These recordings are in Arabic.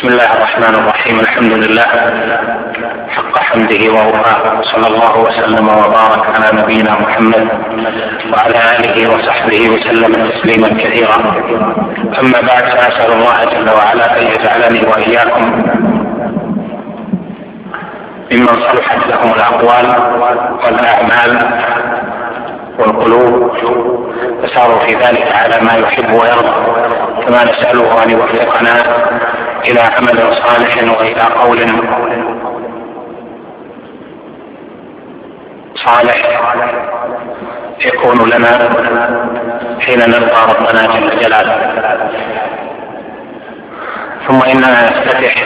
بسم الله الرحمن الرحيم. الحمد لله حق حمده ووفاه، صلى الله وسلم وبارك على نبينا محمد وعلى آله وصحبه وسلم تسليما كثيرا. أما بعد، فأسأل الله جل وعلا أن يجعلني وإياكم ممن صلحت لهم الأقوال والأعمال والقلوب فساروا في ذلك على ما يحب ويرضى، كما نسأله أن يوفقنا إلى عمل صالح وإلى قول صالح يكون لنا حين نلقى ربنا جل جلاله. ثم إننا نفتتح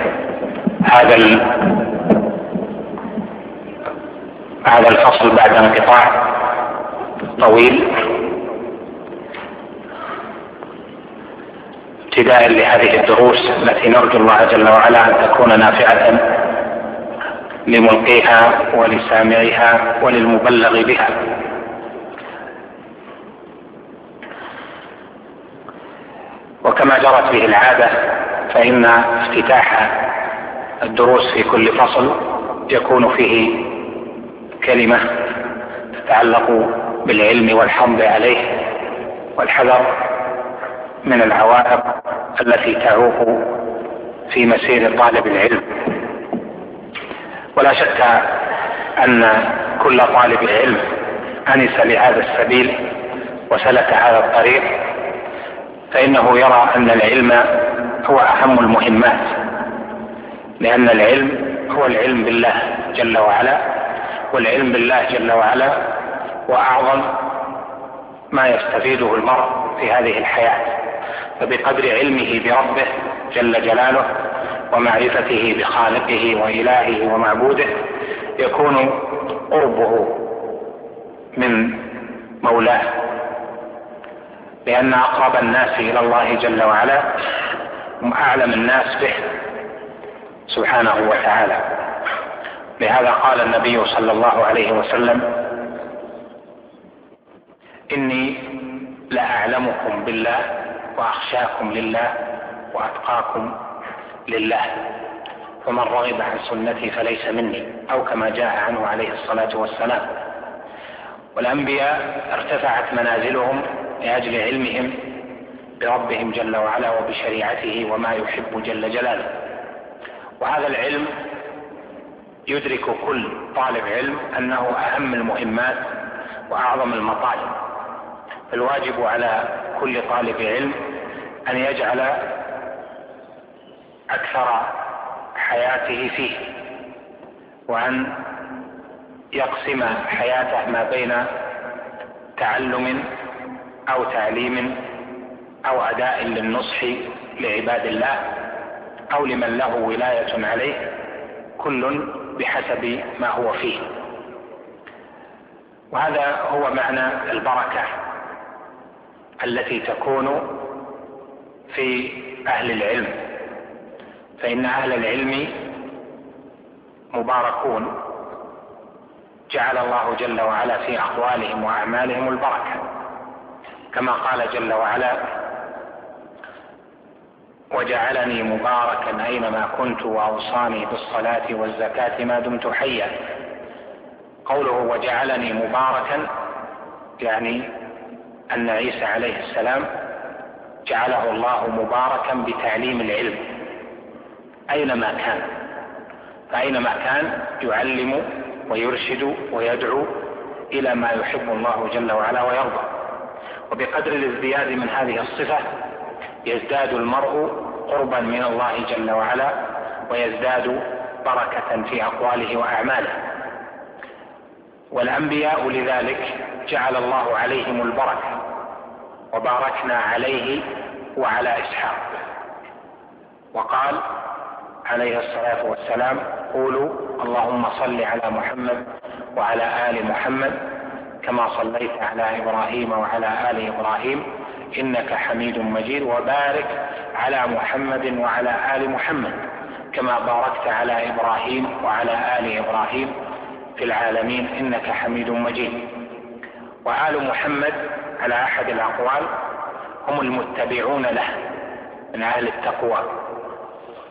هذا الفصل بعد انقطاع طويل ابتداء لهذه الدروس التي نرجو الله جل وعلا أن تكون نافعة لملقيها ولسامعها وللمبلغ بها. وكما جرت به العادة، فإن افتتاح الدروس في كل فصل يكون فيه كلمة تتعلق بالعلم والحمد عليه والحذر من العوائق التي تعوق في مسير طالب العلم. ولا شك أن كل طالب علم أنس لهذا السبيل وسلك هذا الطريق فإنه يرى أن العلم هو أهم المهمات، لأن العلم هو العلم بالله جل وعلا، والعلم بالله جل وعلا وأعظم ما يستفيده المرء في هذه الحياة. فبقدر علمه بربه جل جلاله ومعرفته بخالقه وإلهه ومعبوده يكون قربه من مولاه، لأن أقرب الناس إلى الله جل وعلا هم أعلم الناس به سبحانه وتعالى. لهذا قال النبي صلى الله عليه وسلم: إني لأعلمكم بالله وأخشاكم لله وأتقاكم لله، فمن رغب عن سنتي فليس مني، أو كما جاء عنه عليه الصلاة والسلام. والأنبياء ارتفعت منازلهم لأجل علمهم بربهم جل وعلا وبشريعته وما يحب جل جلاله. وهذا العلم يدرك كل طالب علم أنه أهم المهمات وأعظم المطالب. الواجب على كل طالب علم أن يجعل أكثر حياته فيه، وأن يقسم حياته ما بين تعلم أو تعليم أو أداء للنصح لعباد الله أو لمن له ولاية عليه، كل بحسب ما هو فيه. وهذا هو معنى البركة التي تكون في أهل العلم، فإن أهل العلم مباركون جعل الله جل وعلا في أقوالهم وأعمالهم البركة، كما قال جل وعلا: وجعلني مباركا أينما كنت وأوصاني بالصلاة والزكاة ما دمت حيا. قوله وجعلني مباركا يعني أن عيسى عليه السلام جعله الله مباركا بتعليم العلم أينما كان، فأينما كان يعلم ويرشد ويدعو إلى ما يحب الله جل وعلا ويرضى. وبقدر الازدياد من هذه الصفة يزداد المرء قربا من الله جل وعلا ويزداد بركة في أقواله وأعماله. والأنبياء لذلك جعل الله عليهم البركة، وباركنا عليه وعلى إسحاق. وقال عليه الصلاة والسلام: قولوا اللهم صل على محمد وعلى آل محمد كما صليت على إبراهيم وعلى آل إبراهيم إنك حميد مجيد، وبارك على محمد وعلى آل محمد كما باركت على إبراهيم وعلى آل إبراهيم في العالمين إنك حميد مجيد. وآل محمد على أحد الأقوال هم المتبعون له من أهل التقوى،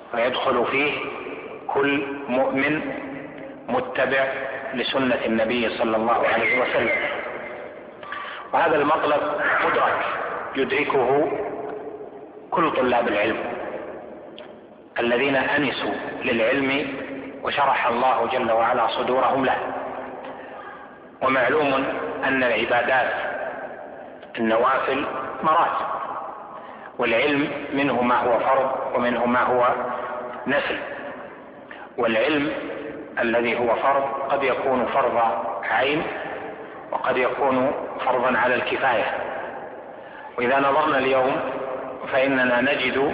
ويدخل فيه كل مؤمن متبع لسنة النبي صلى الله عليه وسلم. وهذا المطلب مدرك يدركه كل طلاب العلم الذين أنسوا للعلم وشرح الله جل وعلا صدورهم له. ومعلوم أن العبادات النوافل مراتب، والعلم منه ما هو فرض ومنه ما هو نفل. والعلم الذي هو فرض قد يكون فرض عين وقد يكون فرضا على الكفاية. وإذا نظرنا اليوم فإننا نجد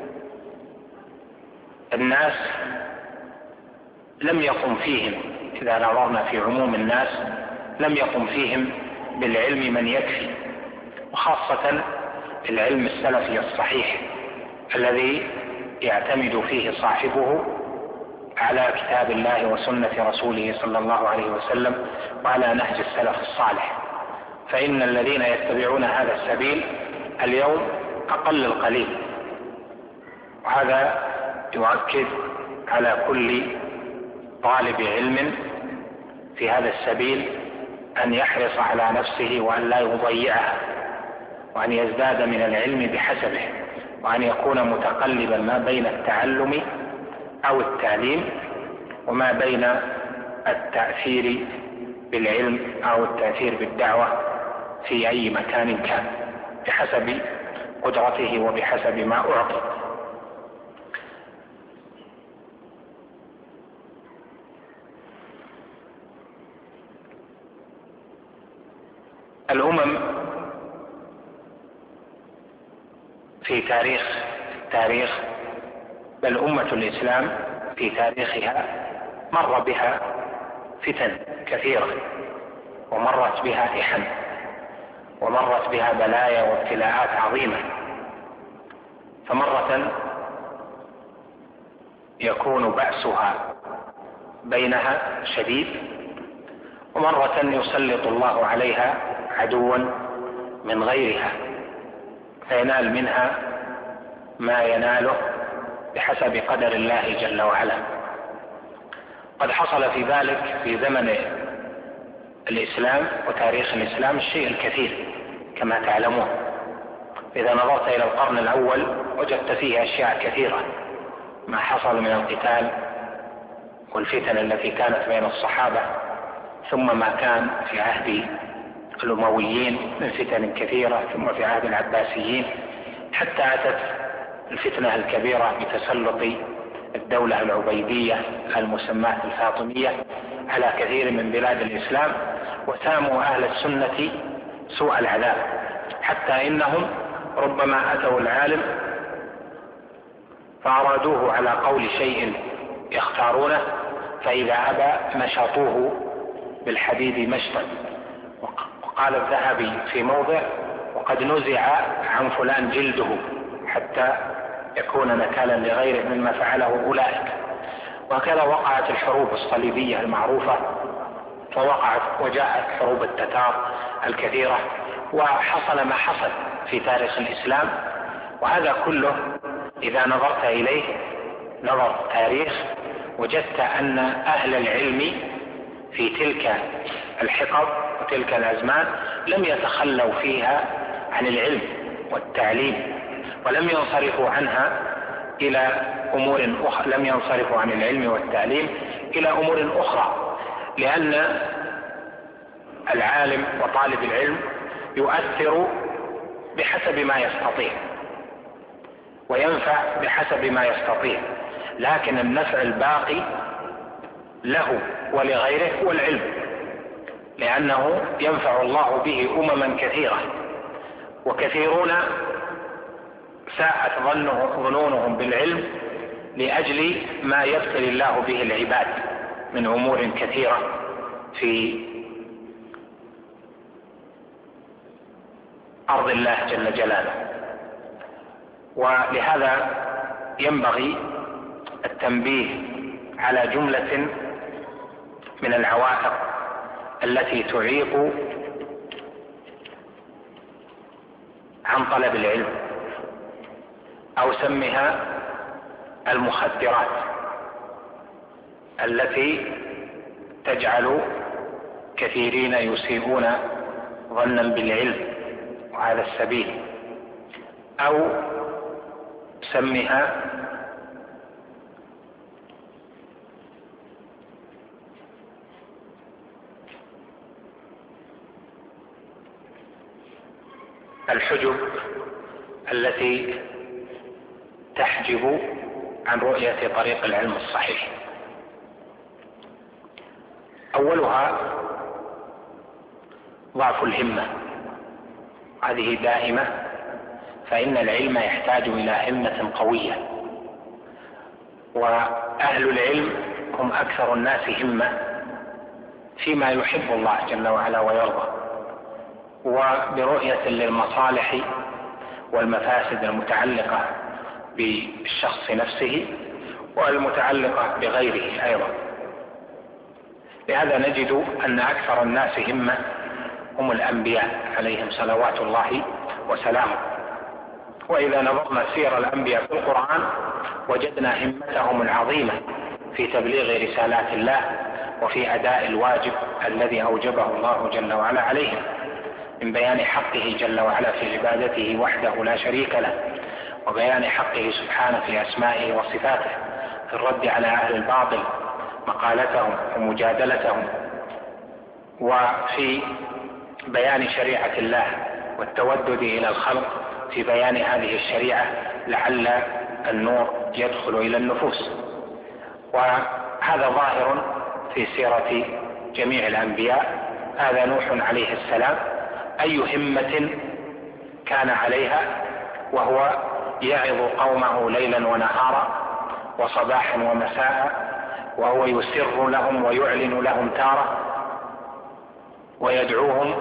الناس لم يقم فيهم، إذا نظرنا في عموم الناس لم يقم فيهم بالعلم من يكفي، وخاصة العلم السلفي الصحيح الذي يعتمد فيه صاحبه على كتاب الله وسنة رسوله صلى الله عليه وسلم وعلى نهج السلف الصالح. فإن الذين يتبعون هذا السبيل اليوم أقل القليل، وهذا يؤكد على كل طالب علم في هذا السبيل أن يحرص على نفسه وأن لا يضيعها، وأن يزداد من العلم بحسبه، وأن يكون متقلبا ما بين التعلم أو التعليم وما بين التأثير بالعلم أو التأثير بالدعوة في أي مكان كان بحسب قدرته وبحسب ما أعطي. الأمم في تاريخ بل أمة الإسلام في تاريخها مر بها فتن كثيرة، ومرت بها إحن، ومرت بها بلايا وابتلاءات عظيمة. فمرة يكون بأسها بينها شديد، ومرة يسلط الله عليها عدوا من غيرها فينال منها ما يناله بحسب قدر الله جل وعلا. قد حصل في ذلك في زمن الإسلام وتاريخ الإسلام الشيء الكثير كما تعلمون. إذا نظرت إلى القرن الأول وجدت فيه أشياء كثيرة، ما حصل من القتال والفتن التي كانت بين الصحابة، ثم ما كان في عهد الأمويين من فتن كثيرة، ثم في عهد العباسيين، حتى أتت الفتنة الكبيرة بتسلط الدولة العبيدية المسماة الفاطمية على كثير من بلاد الإسلام، وساموا أهل السنة سوء العذاب، حتى إنهم ربما أتوا العالم فأرادوه على قول شيء يختارونه، فإذا أبى مشطوه بالحديد مشطا. وقال الذهبي في موضع: وقد نزع عن فلان جلده حتى يكون نكالا لغيره مما فعله أولئك. وهكذا وقعت الحروب الصليبية المعروفة، وجاءت حروب التتار الكثيرة، وحصل ما حصل في تاريخ الإسلام. وهذا كله إذا نظرت إليه نظر تاريخ وجدت أن أهل العلم في تلك الحقب وتلك الأزمان لم يتخلوا فيها عن العلم والتعليم، ولم ينصرفوا عنها إلى أمور أخرى، لم ينصرفوا عن العلم والتعليم إلى أمور أخرى، لأن العالم وطالب العلم يؤثر بحسب ما يستطيع وينفع بحسب ما يستطيع، لكن النفع الباقي له ولغيره هو العلم، لأنه ينفع الله به أمما كثيرة، وكثيرون ساءت ظنونهم بالعلم لأجل ما يبتلي الله به العباد من أمور كثيرة في أرض الله جل جلاله. ولهذا ينبغي التنبيه على جملة من العوائق التي تعيق عن طلب العلم، أو سمها المخدرات التي تجعل كثيرين يسيئون ظنا بالعلم وهذا السبيل، أو سمها الحجب التي تحجب عن رؤية طريق العلم الصحيح. أولها ضعف الهمة، هذه دائمة، فإن العلم يحتاج إلى همة قوية، وأهل العلم هم أكثر الناس همة فيما يحب الله جل وعلا ويرضى، وبرؤية للمصالح والمفاسد المتعلقة بالشخص نفسه والمتعلقة بغيره أيضا. لهذا نجد أن أكثر الناس همة هم الأنبياء عليهم صلوات الله وسلامه، وإذا نظرنا سير الأنبياء في القرآن وجدنا همتهم العظيمة في تبليغ رسالات الله وفي أداء الواجب الذي أوجبه الله جل وعلا عليهم من بيان حقه جل وعلا في عبادته وحده لا شريك له، وبيان حقه سبحانه في أسمائه وصفاته، في الرد على أهل الباطل مقالتهم ومجادلتهم، وفي بيان شريعة الله والتودد إلى الخلق في بيان هذه الشريعة لعل النور يدخل إلى النفوس. وهذا ظاهر في سيرة جميع الأنبياء. هذا نوح عليه السلام أي همة كان عليها وهو يعظ قومه ليلا ونهارا وصباحا ومساء، وهو يسر لهم ويعلن لهم تارة، ويدعوهم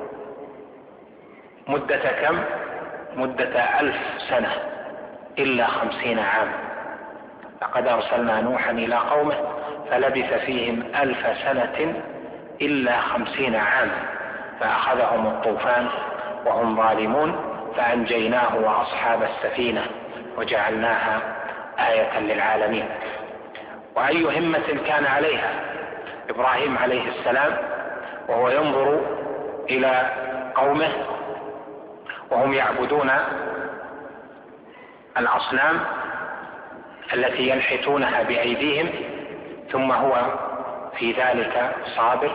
مدة كم؟ مدة 1000 سنة إلا 50 عام. لقد أرسلنا نوحا إلى قومه فلبث فيهم 1000 سنة إلا 50 عاما فأخذهم الطوفان وهم ظالمون فأنجيناه وأصحاب السفينة وجعلناها آية للعالمين. وأي همة كان عليها إبراهيم عليه السلام وهو ينظر إلى قومه وهم يعبدون الأصنام التي ينحتونها بأيديهم، ثم هو في ذلك صابر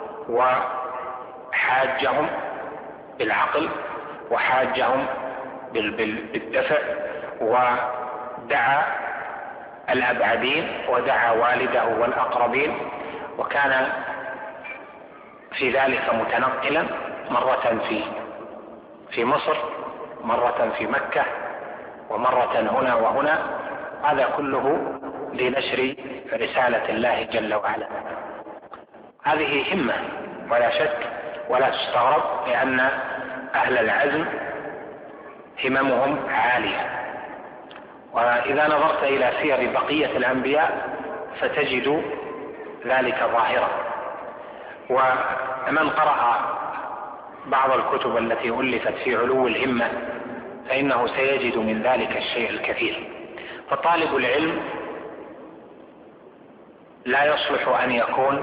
وحاجهم بالعقل وحاجهم بالدفع، ودعا الأبعدين ودعا والده والأقربين، وكان في ذلك متنقلا مرة في مصر، مرة في مكة، ومرة هنا وهنا، هذا كله لنشر رسالة الله جل وعلا. هذه همة ولا شك، ولا تستغرب، لأن أهل العزم هممهم عالية. وإذا نظرت إلى سير بقية الأنبياء فتجد ذلك ظاهرا. ومن قرأ بعض الكتب التي ألفت في علو الهمة فإنه سيجد من ذلك الشيء الكثير. فطالب العلم لا يصلح أن يكون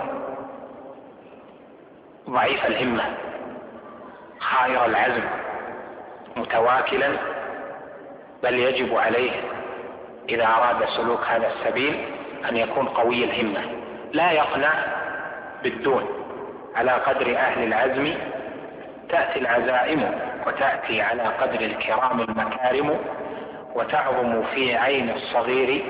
ضعيف الهمة خائر العزم متواكلا، بل يجب عليه إذا أراد سلوك هذا السبيل أن يكون قوي الهمة، لا يقنع بالدون. على قدر أهل العزم تأتي العزائم، وتأتي على قدر الكرام المكارم، وتعظم في عين الصغير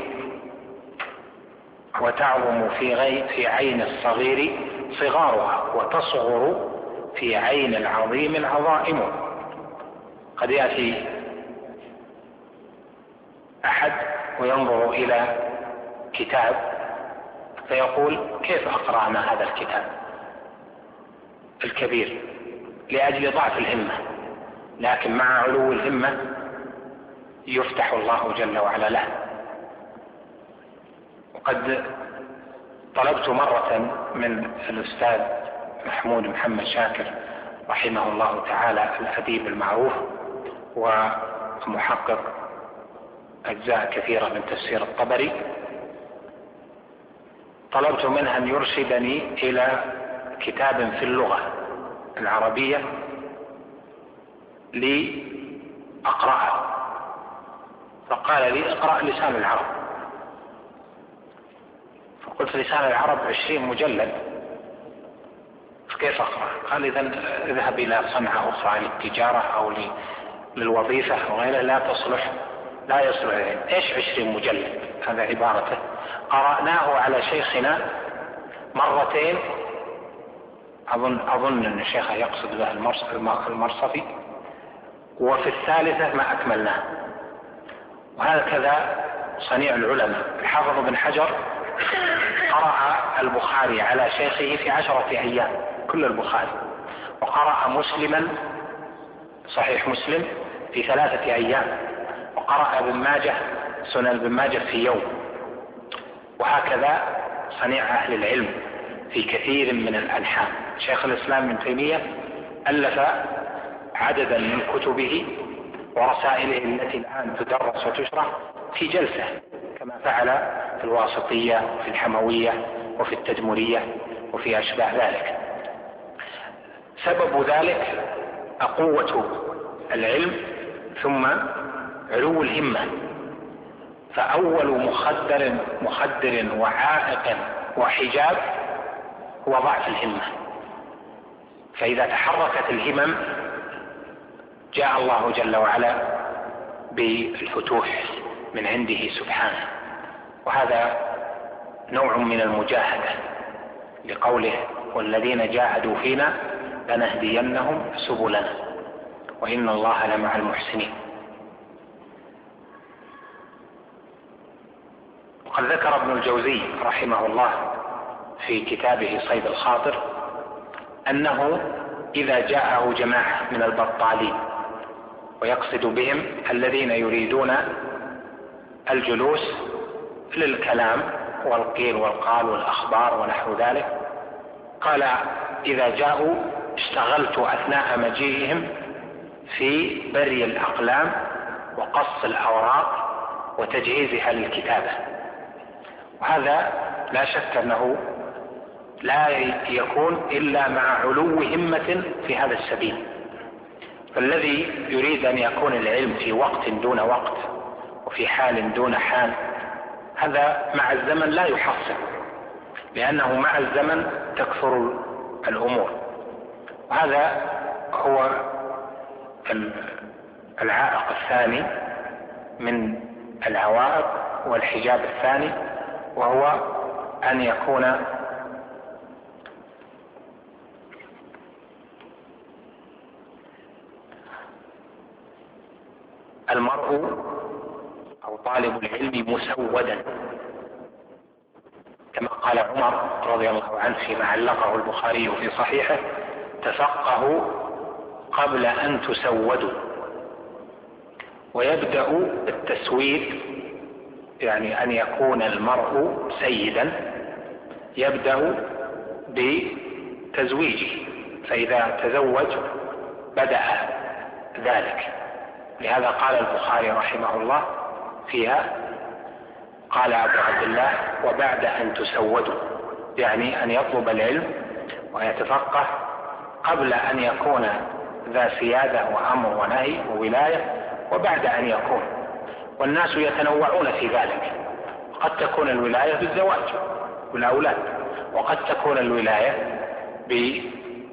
في عين الصغير صغارها، وتصغر في عين العظيم العظائم. قد يأتي أحد وينظر إلى كتاب فيقول كيف أقرأنا هذا الكتاب الكبير لأجل ضعف الهمة، لكن مع علو الهمة يفتح الله جل وعلا له. وقد طلبت مرة من الأستاذ محمود محمد شاكر رحمه الله تعالى الأديب المعروف ومحقق أجزاء كثيرة من تفسير الطبري، طلبت منه أن يرشدني إلى كتاب في اللغة العربية لأقرأه، فقال لي اقرأ لسان العرب. فقلت لسان العرب 20 مجلد، فكيف أقرأ؟ قال إذا اذهب إلى صنعة أخرى للتجارة أو للوظيفة وغيرها، لا يصلح العلم. إيش 20 مجلد؟ هذا عبارته. قرأناه على شيخنا مرتين، أظن أن الشيخ يقصد به المرصفي، وفي الثالثة ما أكملناه. وهكذا صنيع العلماء. الحافظ بن حجر قرأ البخاري على شيخه في 10 أيام كل البخاري، وقرأ مسلما صحيح مسلم في 3 أيام، وقرأ ابن ماجه سنن ابن ماجه في يوم. وهكذا صنيع أهل العلم في كثير من الأنحاء. شيخ الإسلام ابن تيمية ألف عددا من كتبه ورسائله التي الآن تدرس وتشرح في جلسة، كما فعل في الواسطية وفي الحموية وفي التدمرية وفي أشباه ذلك. سبب ذلك قوة العلم ثم علو الهمة. فأول مخدر وعائق وحجاب هو ضعف الهمة. فإذا تحركت الهمم جاء الله جل وعلا بالفتوح من عنده سبحانه. وهذا نوع من المجاهدة، لقوله والذين جاهدوا فينا لنهدينهم سبلنا وإن الله لمع المحسنين. وقد ذكر ابن الجوزي رحمه الله في كتابه صيد الخاطر أنه إذا جاءه جماعة من البطالين، ويقصد بهم الذين يريدون الجلوس للكلام والقيل والقال والأخبار ونحو ذلك، قال إذا جاءوا اشتغلت أثناء مجيئهم في بري الأقلام وقص الأوراق وتجهيزها للكتابة. وهذا لا شك أنه لا يكون إلا مع علو همة في هذا السبيل. فالذي يريد أن يكون العلم في وقت دون وقت وفي حال دون حال، هذا مع الزمن لا يحصل، لأنه مع الزمن تكثر الأمور. وهذا هو العائق الثاني من العوائق والحجاب الثاني، وهو أن يكون المرء أو طالب العلم مسودا، كما قال عمر رضي الله عنه فيما علقه البخاري في صحيحه: تفقهوا قبل أن تسودوا. ويبدأ التسويد، يعني أن يكون المرء سيدا، يبدأ بتزويجه، فإذا تزوج بدأ ذلك. لهذا قال البخاري رحمه الله فيها، قال أبو عبد الله: وبعد أن تسودوا، يعني أن يطلب العلم ويتفقه قبل أن يكون ذا سيادة وأمر ونهي وولاية، وبعد أن يكون. والناس يتنوعون في ذلك، قد تكون الولاية بالزواج والأولاد، وقد تكون الولاية بأن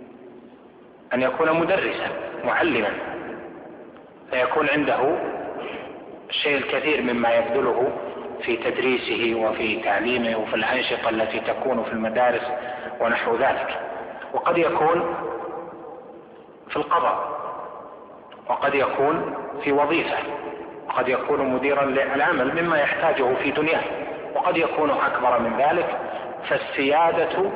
يكون مدرسا معلما، فيكون عنده الشيء الكثير مما يبذله في تدريسه وفي تعليمه وفي الأنشطة التي تكون في المدارس ونحو ذلك. وقد يكون في القضاء، وقد يكون في وظيفة، وقد يكون مديرا للعمل مما يحتاجه في دنياه، وقد يكون أكبر من ذلك. فالسيادة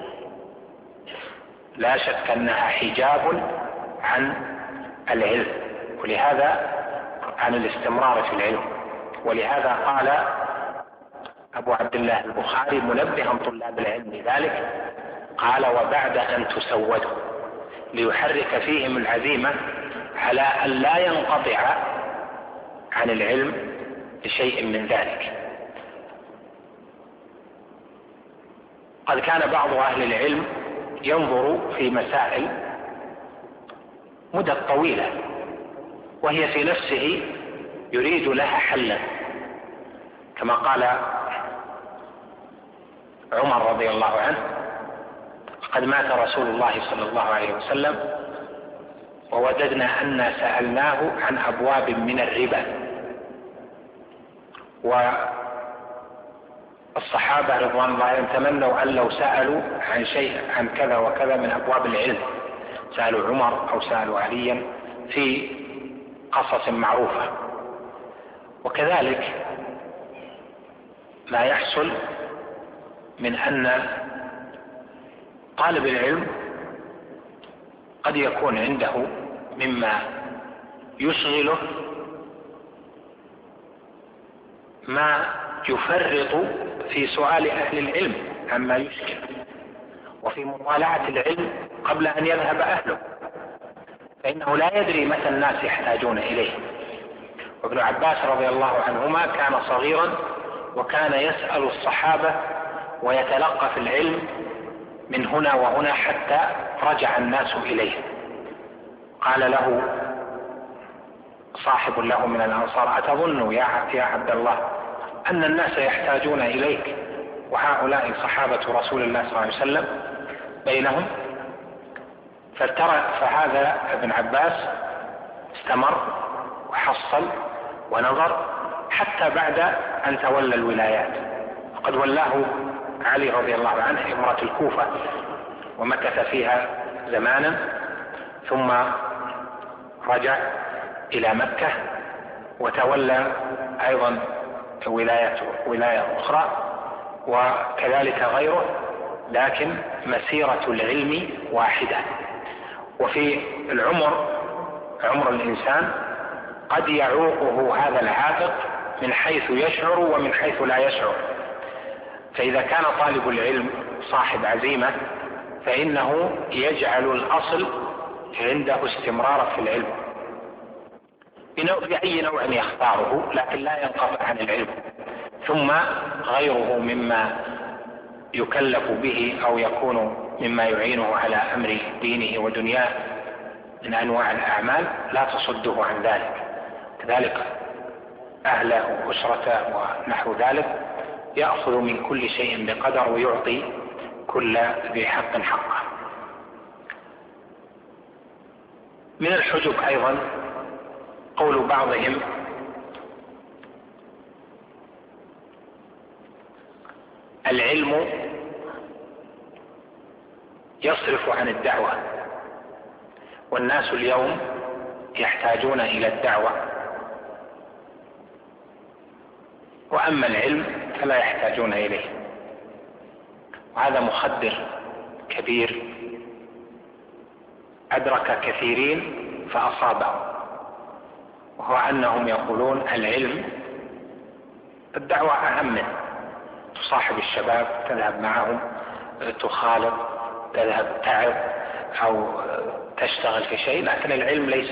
لا شك أنها حجاب عن العلم، ولهذا عن الاستمرار في العلم. ولهذا قال أبو عبد الله البخاري منبها طلاب العلم لذلك، قال: وبعد أن تسودوا، ليحرك فيهم العزيمة على أن لا ينقطع عن العلم لشيء من ذلك. قد كان بعض أهل العلم ينظر في مسائل مدة طويلة وهي في نفسه يريد لها حلا، كما قال عمر رضي الله عنه: قد مات رسول الله صلى الله عليه وسلم ووددنا أن سألناه عن أبواب من الربا. والصحابة رضوان الله عليهم تمنوا أن لو سألوا عن شيء عن كذا وكذا من أبواب العلم سألوا عمر أو سألوا عليا في قصص معروفة. وكذلك ما يحصل من أن طالب العلم قد يكون عنده مما يشغله ما يفرط في سؤال أهل العلم عما يشكل وفي مطالعة العلم قبل أن يذهب أهله، فإنه لا يدري متى الناس يحتاجون إليه. وابن عباس رضي الله عنهما كان صغيرا وكان يسأل الصحابة ويتلقى في العلم من هنا وهنا حتى رجع الناس إليه. قال له صاحب له من الأنصار: أتظن يا عبد الله أن الناس يحتاجون إليك وهؤلاء صحابة رسول الله صلى الله عليه وسلم بينهم؟ فهذا ابن عباس استمر وحصل ونظر حتى بعد أن تولى الولايات، وقد ولاه علي رضي الله عنه إمارة الكوفة ومكث فيها زمانا، ثم رجع إلى مكة وتولى أيضا ولاية أخرى وكذلك غيره، لكن مسيرة العلم واحدة. وفي عمر الإنسان قد يعوقه هذا العائق من حيث يشعر ومن حيث لا يشعر. فإذا كان طالب العلم صاحب عزيمة فإنه يجعل الأصل عنده استمرار في العلم بأي نوع يختاره، لكن لا ينقطع عن العلم. ثم غيره مما يكلف به أو يكون مما يعينه على أمر دينه ودنياه من أنواع الأعمال لا تصده عن ذلك. كذلك أهله وأسرته ونحو ذلك يأخذ من كل شيء بقدر ويعطي كل ذي حق حقه. من الحجب أيضا قول بعضهم: العلم يصرف عن الدعوة، والناس اليوم يحتاجون إلى الدعوة، وأما العلم فلا يحتاجون إليه. وهذا مخدر كبير أدرك كثيرين فأصابه، وهو أنهم يقولون العلم الدعوة أهم منه. تصاحب الشباب، تذهب معهم، تخالط، تذهب تعب أو تشتغل في شيء، لكن العلم ليس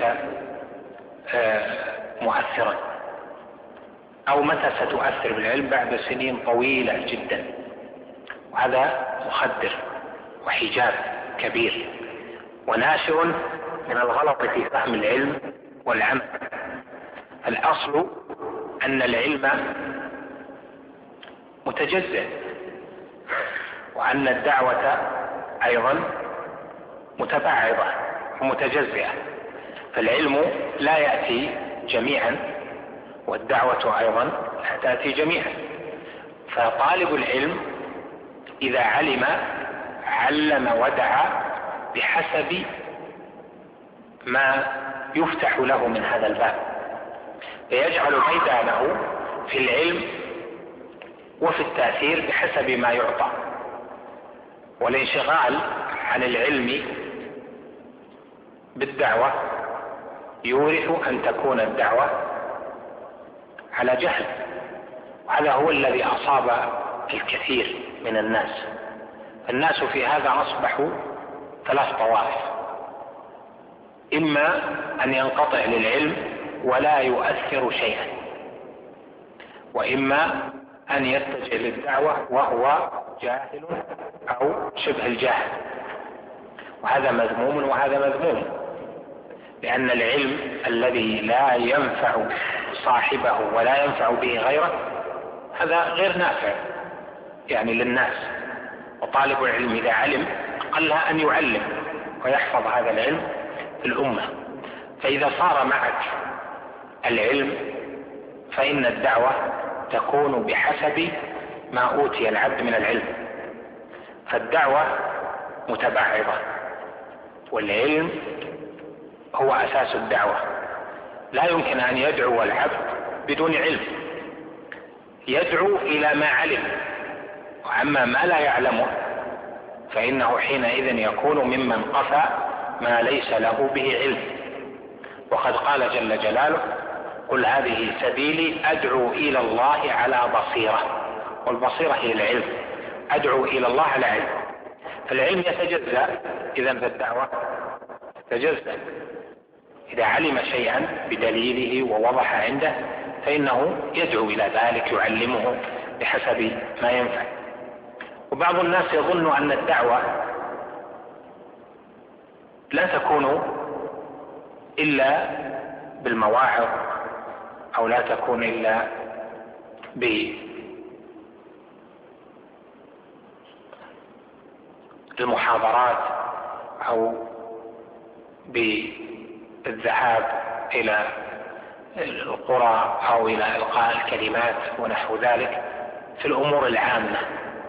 مؤثرا، أو متى ستؤثر بالعلم؟ بعد سنين طويلة جدا. وهذا مخدر وحجاب كبير وناشئ من الغلط في فهم العلم والعمل. الأصل أن العلم متجزئ، وأن الدعوة أيضا متبعضة ومتجزئة، فالعلم لا يأتي جميعا والدعوة أيضا لا تأتي جميعا. فطالب العلم إذا علم ودعا بحسب ما يفتح له من هذا الباب، فيجعل ميدانه في العلم وفي التأثير بحسب ما يعطى. والانشغال عن العلم بالدعوة يورث أن تكون الدعوة على جهل، وهذا هو الذي أصاب الكثير من الناس. الناس في هذا أصبحوا 3 طوائف: إما أن ينقطع للعلم ولا يؤثر شيئا، وإما أن يتجه للدعوة وهو جاهل أو شبه الجاهل، وهذا مذموم وهذا مذموم، لأن العلم الذي لا ينفع صاحبه ولا ينفع به غيره هذا غير نافع يعني للناس. وطالب العلم إذا علم أقلها أن يعلم ويحفظ هذا العلم في الأمة. فإذا صار معك العلم فإن الدعوة تكون بحسب ما أوتي العبد من العلم، فالدعوة متبعضة، والعلم هو أساس الدعوة. لا يمكن أن يدعو العبد بدون علم، يدعو إلى ما علم، وأما ما لا يعلمه فإنه حينئذ يكون ممن قفى ما ليس له به علم. وقد قال جل جلاله: قل هذه سبيلي أدعو إلى الله على بصيرة، والبصيرة هي العلم، أدعو إلى الله على علم. فالعلم يتجزأ، إذن فالدعوة تتجزأ. إذا علم شيئا بدليله ووضح عنده فإنه يدعو إلى ذلك، يعلمه بحسب ما ينفع. وبعض الناس يظن أن الدعوة لا تكون إلا بالمواعظ، أو لا تكون إلا بالمحاضرات أو بالذهاب إلى القرى أو إلى إلقاء الكلمات ونحو ذلك في الأمور العامة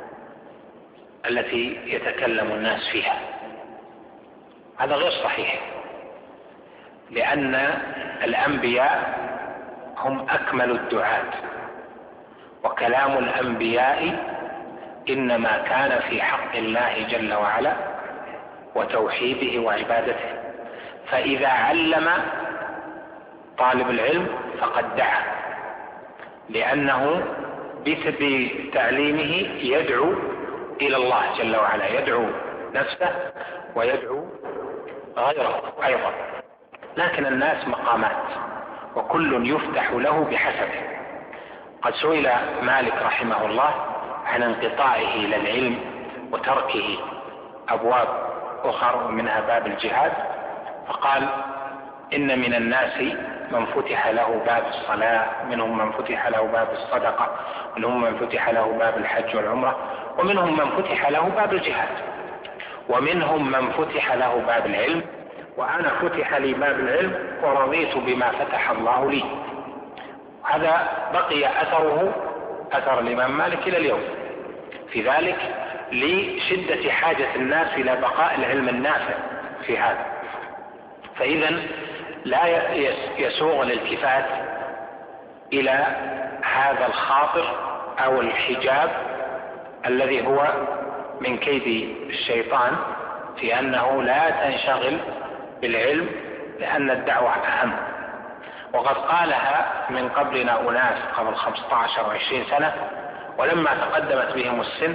التي يتكلم الناس فيها. هذا غير صحيح، لأن الأنبياء هم أكمل الدعاة، وكلام الأنبياء إنما كان في حق الله جل وعلا وتوحيده وعبادته. فإذا علم طالب العلم فقد دعا، لأنه بتعليمه يدعو إلى الله جل وعلا، يدعو نفسه ويدعو غيره أيضا. لكن الناس مقامات، وكل يفتح له بحسبه. قد سئل مالك رحمه الله عن انقطاعه إلى العلم وتركه أبواب أخرى منها باب الجهاد، فقال: إن من الناس من فتح له باب الصلاة، منهم من فتح له باب الصدقة، منهم من فتح له باب الحج والعمرة، ومنهم من فتح له باب الجهاد، ومنهم من فتح له باب العلم، وأنا فتح لي باب العلم ورضيت بما فتح الله لي. هذا بقي أثره أثر الإمام مالك إلى اليوم في ذلك، لشدة حاجة الناس إلى بقاء العلم النافع في هذا. فإذا لا يسوغ الالتفات إلى هذا الخاطر أو الحجاب الذي هو من كيد الشيطان، في أنه لا تنشغل بالعلم لأن الدعوة أهم. وقد قالها من قبلنا أناس قبل 15 و 20 سنة، ولما تقدمت بهم السن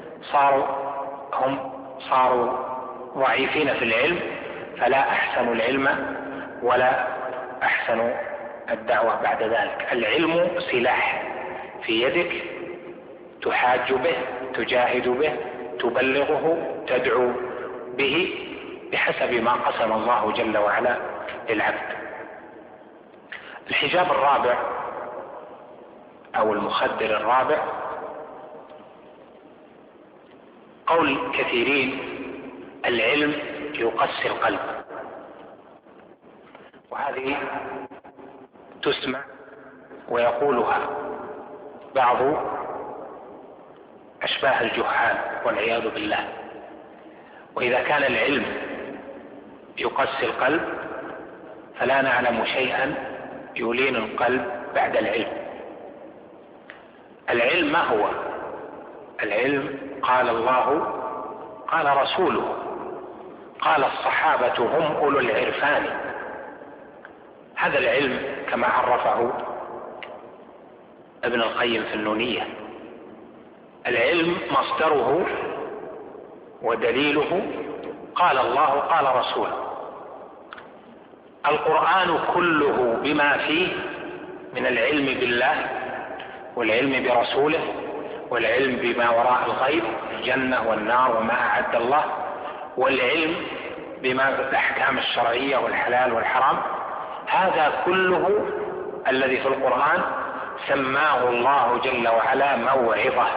صاروا ضعيفين في العلم، فلا أحسنوا العلم ولا أحسنوا الدعوة بعد ذلك. العلم سلاح في يدك تحاج به، تجاهد به، تبلغه، تدعو به بحسب ما قسم الله جل وعلا للعبد. الحجاب الرابع أو المخدر الرابع قول كثيرين: العلم يقسي القلب. وهذه تسمع ويقولها بعض أشباه الجهال والعياذ بالله. وإذا كان العلم يقسي القلب فلا نعلم شيئا يلين القلب بعد العلم. العلم ما هو؟ العلم قال الله، قال رسوله، قال الصحابة هم أولو العرفان. هذا العلم كما عرفه ابن القيم في النونية: العلم مصدره ودليله قال الله قال رسوله. القرآن كله بما فيه من العلم بالله والعلم برسوله، والعلم بما وراء الغيب، الجنة والنار وما أعد الله، والعلم بما الأحكام الشرعية والحلال والحرام. هذا كله الذي في القرآن سماه الله جل وعلا موعظة،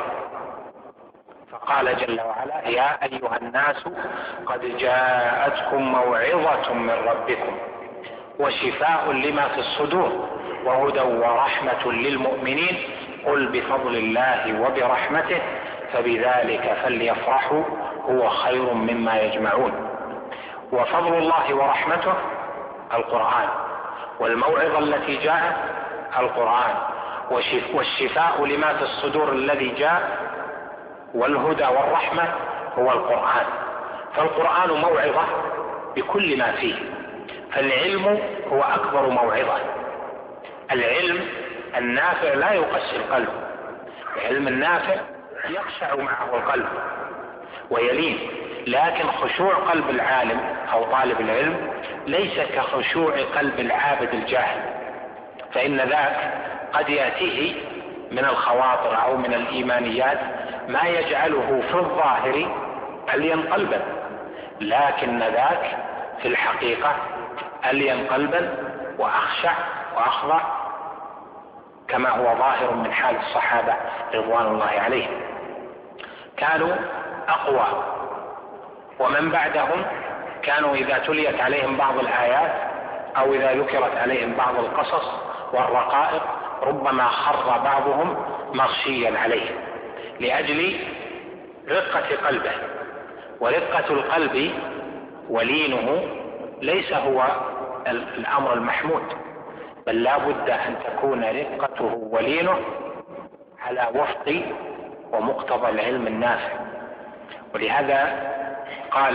فقال جل وعلا: يا أيها الناس قد جاءتكم موعظة من ربكم وشفاء لما في الصدور وهدى ورحمة للمؤمنين قل بفضل الله وبرحمته فبذلك فليفرحوا هو خير مما يجمعون. وفضل الله ورحمته القرآن، والموعظة التي جاءت القرآن، والشفاء لما في الصدور الذي جاء، والهدى والرحمة هو القرآن. فالقرآن موعظة بكل ما فيه، فالعلم هو أكبر موعظة. العلم النافع لا يقسي القلب، العلم النافع يخشع معه القلب ويلين، لكن خشوع قلب العالم أو طالب العلم ليس كخشوع قلب العابد الجاهل، فإن ذاك قد يأتيه من الخواطر أو من الإيمانيات ما يجعله في الظاهر ألين قلبا، لكن ذاك في الحقيقة ألين قلبا وأخشع وأخضع، كما هو ظاهر من حال الصحابة رضوان الله عليهم. كانوا أقوى، ومن بعدهم كانوا إذا تليت عليهم بعض الآيات أو إذا ذكرت عليهم بعض القصص والرقائق ربما خر بعضهم مغشيا عليه لأجل رقة قلبه. ورقة القلب ولينه ليس هو الأمر المحمود، بل لا بد أن تكون رقته ولينه على وفق ومقتضى العلم النافع. ولهذا قال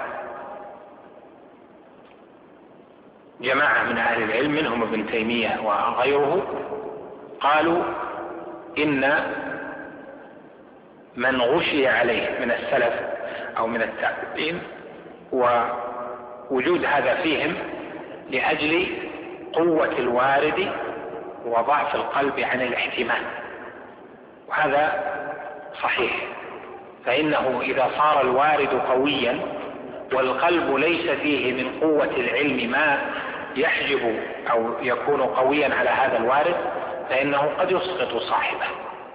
جماعة من أهل العلم منهم ابن تيمية وغيره، قالوا إن من غشي عليه من السلف أو من التابعين، ووجود هذا فيهم لأجل قوة الوارد وضعف القلب عن الاحتمال، وهذا صحيح، فإنه إذا صار الوارد قويا والقلب ليس فيه من قوة العلم ما يحجب أو يكون قويا على هذا الوارد فإنه قد يسقط صاحبه.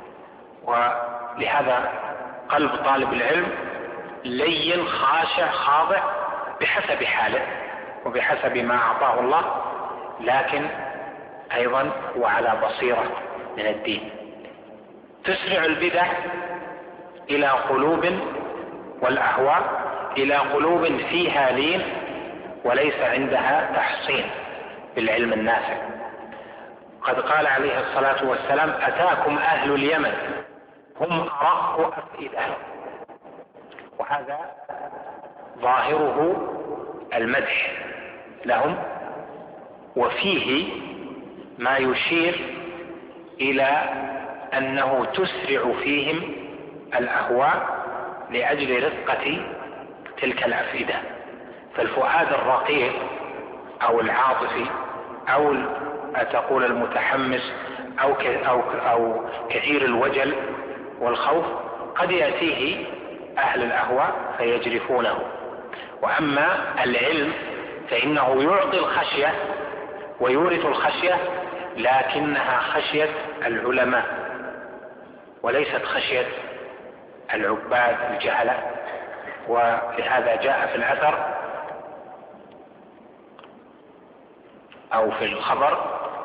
ولهذا قلب طالب العلم لين خاشع خاضع بحسب حاله وبحسب ما أعطاه الله، لكن أيضا هو على بصيرة من الدين. تسرع البدع إلى قلوب والأهواء إلى قلوب فيها لين وليس عندها تحصين بالعلم النافع. قد قال عليه الصلاة والسلام: أتاكم أهل اليمن هم أرق أفئدة، وهذا ظاهره المدح لهم، وفيه ما يشير إلى أنه تسرع فيهم الأهواء لأجل رقة تلك الأفئدة. فالفؤاد الرقيق أو العاطفي أو تقول المتحمس أو كثير الوجل والخوف قد يأتيه أهل الأهواء فيجرفونه. وأما العلم فإنه يعطي الخشية ويورث الخشية، لكنها خشية العلماء وليست خشية العباد الجهلة. ولهذا جاء في الأثر أو في الخبر: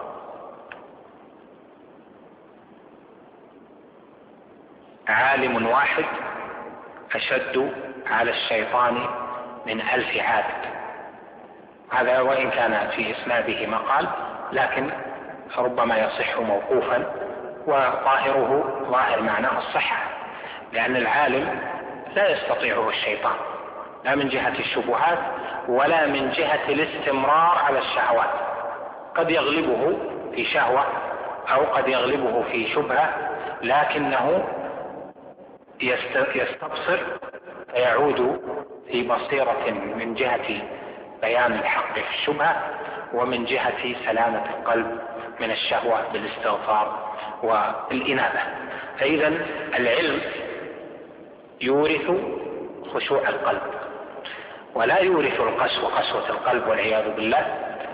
عالم واحد أشد على الشيطان من 1000 عابد. هذا وإن كان في إسناده مقال لكن ربما يصح موقوفا، وظاهره ظاهر معناه الصحة، لأن العالم لا يستطيعه الشيطان لا من جهة الشبهات ولا من جهة الاستمرار على الشهوات. قد يغلبه في شهوة أو قد يغلبه في شبهة، لكنه يستبصر فيعود في بصيرة من جهة بيان الحق في الشبهة، ومن جهة سلامة القلب من الشهوة بالاستغفار والإنابة. فإذا العلم يورث خشوع القلب، ولا يورث قسوة القلب والعياذ بالله.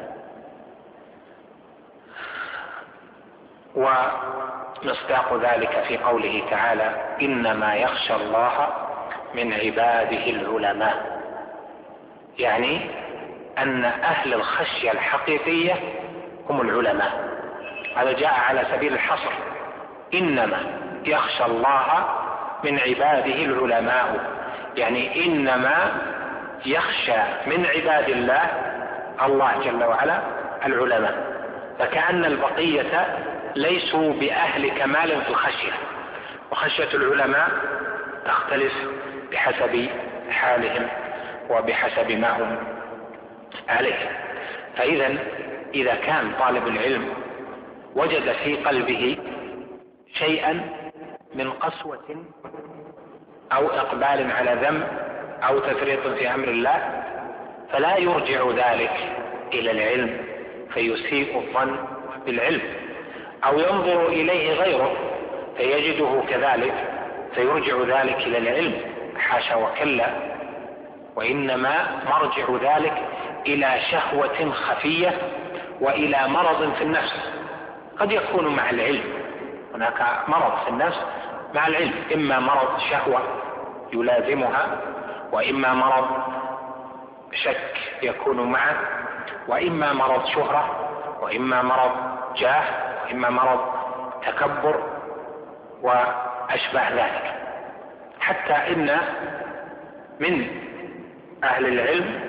ومصداق ذلك في قوله تعالى: إنما يخشى الله من عباده العلماء، يعني أن أهل الخشية الحقيقية هم العلماء. هذا جاء على سبيل الحصر، إنما يخشى الله من عباده العلماء، يعني إنما يخشى من عباد الله الله جل وعلا العلماء. فكأن البقية ليسوا بأهل كمال في الخشية، وخشية العلماء تختلف بحسب حالهم وبحسب ما هم عليه. فإذا إذا كان طالب العلم وجد في قلبه شيئا من قسوة أو إقبال على ذنب أو تفريط في أمر الله، فلا يرجع ذلك إلى العلم فيسيء الظن بالعلم، أو ينظر إليه غيره فيجده كذلك فيرجع ذلك إلى العلم. حاشا وكلا، وإنما مرجع ذلك إلى شهوة خفية وإلى مرض في النفس. قد يكون مع العلم، هناك مرض في النفس مع العلم، إما مرض شهوة يلازمها، وإما مرض شك يكون معه، وإما مرض شهرة، وإما مرض جاه، وإما مرض تكبر وأشبه ذلك. حتى إن من أهل العلم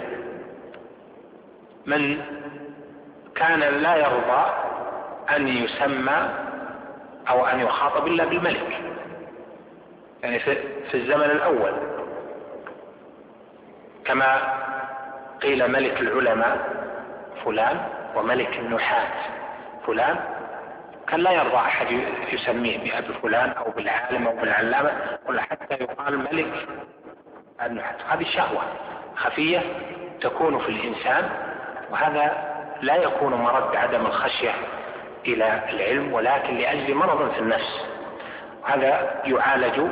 من كان لا يرضى أن يسمى أو أن يخاطب إلا بالملك، يعني في الزمن الأول، كما قيل ملك العلماء فلان وملك النحاة فلان، كان لا يرضى أحد يسميه بأبي فلان أو بالعالم أو بالعلامة، ولا حتى يقال ملك النحاة. هذه شهوة خفية تكون في الإنسان، وهذا لا يكون مرد عدم الخشية إلى العلم، ولكن لأجل مرض في النفس، هذا يعالج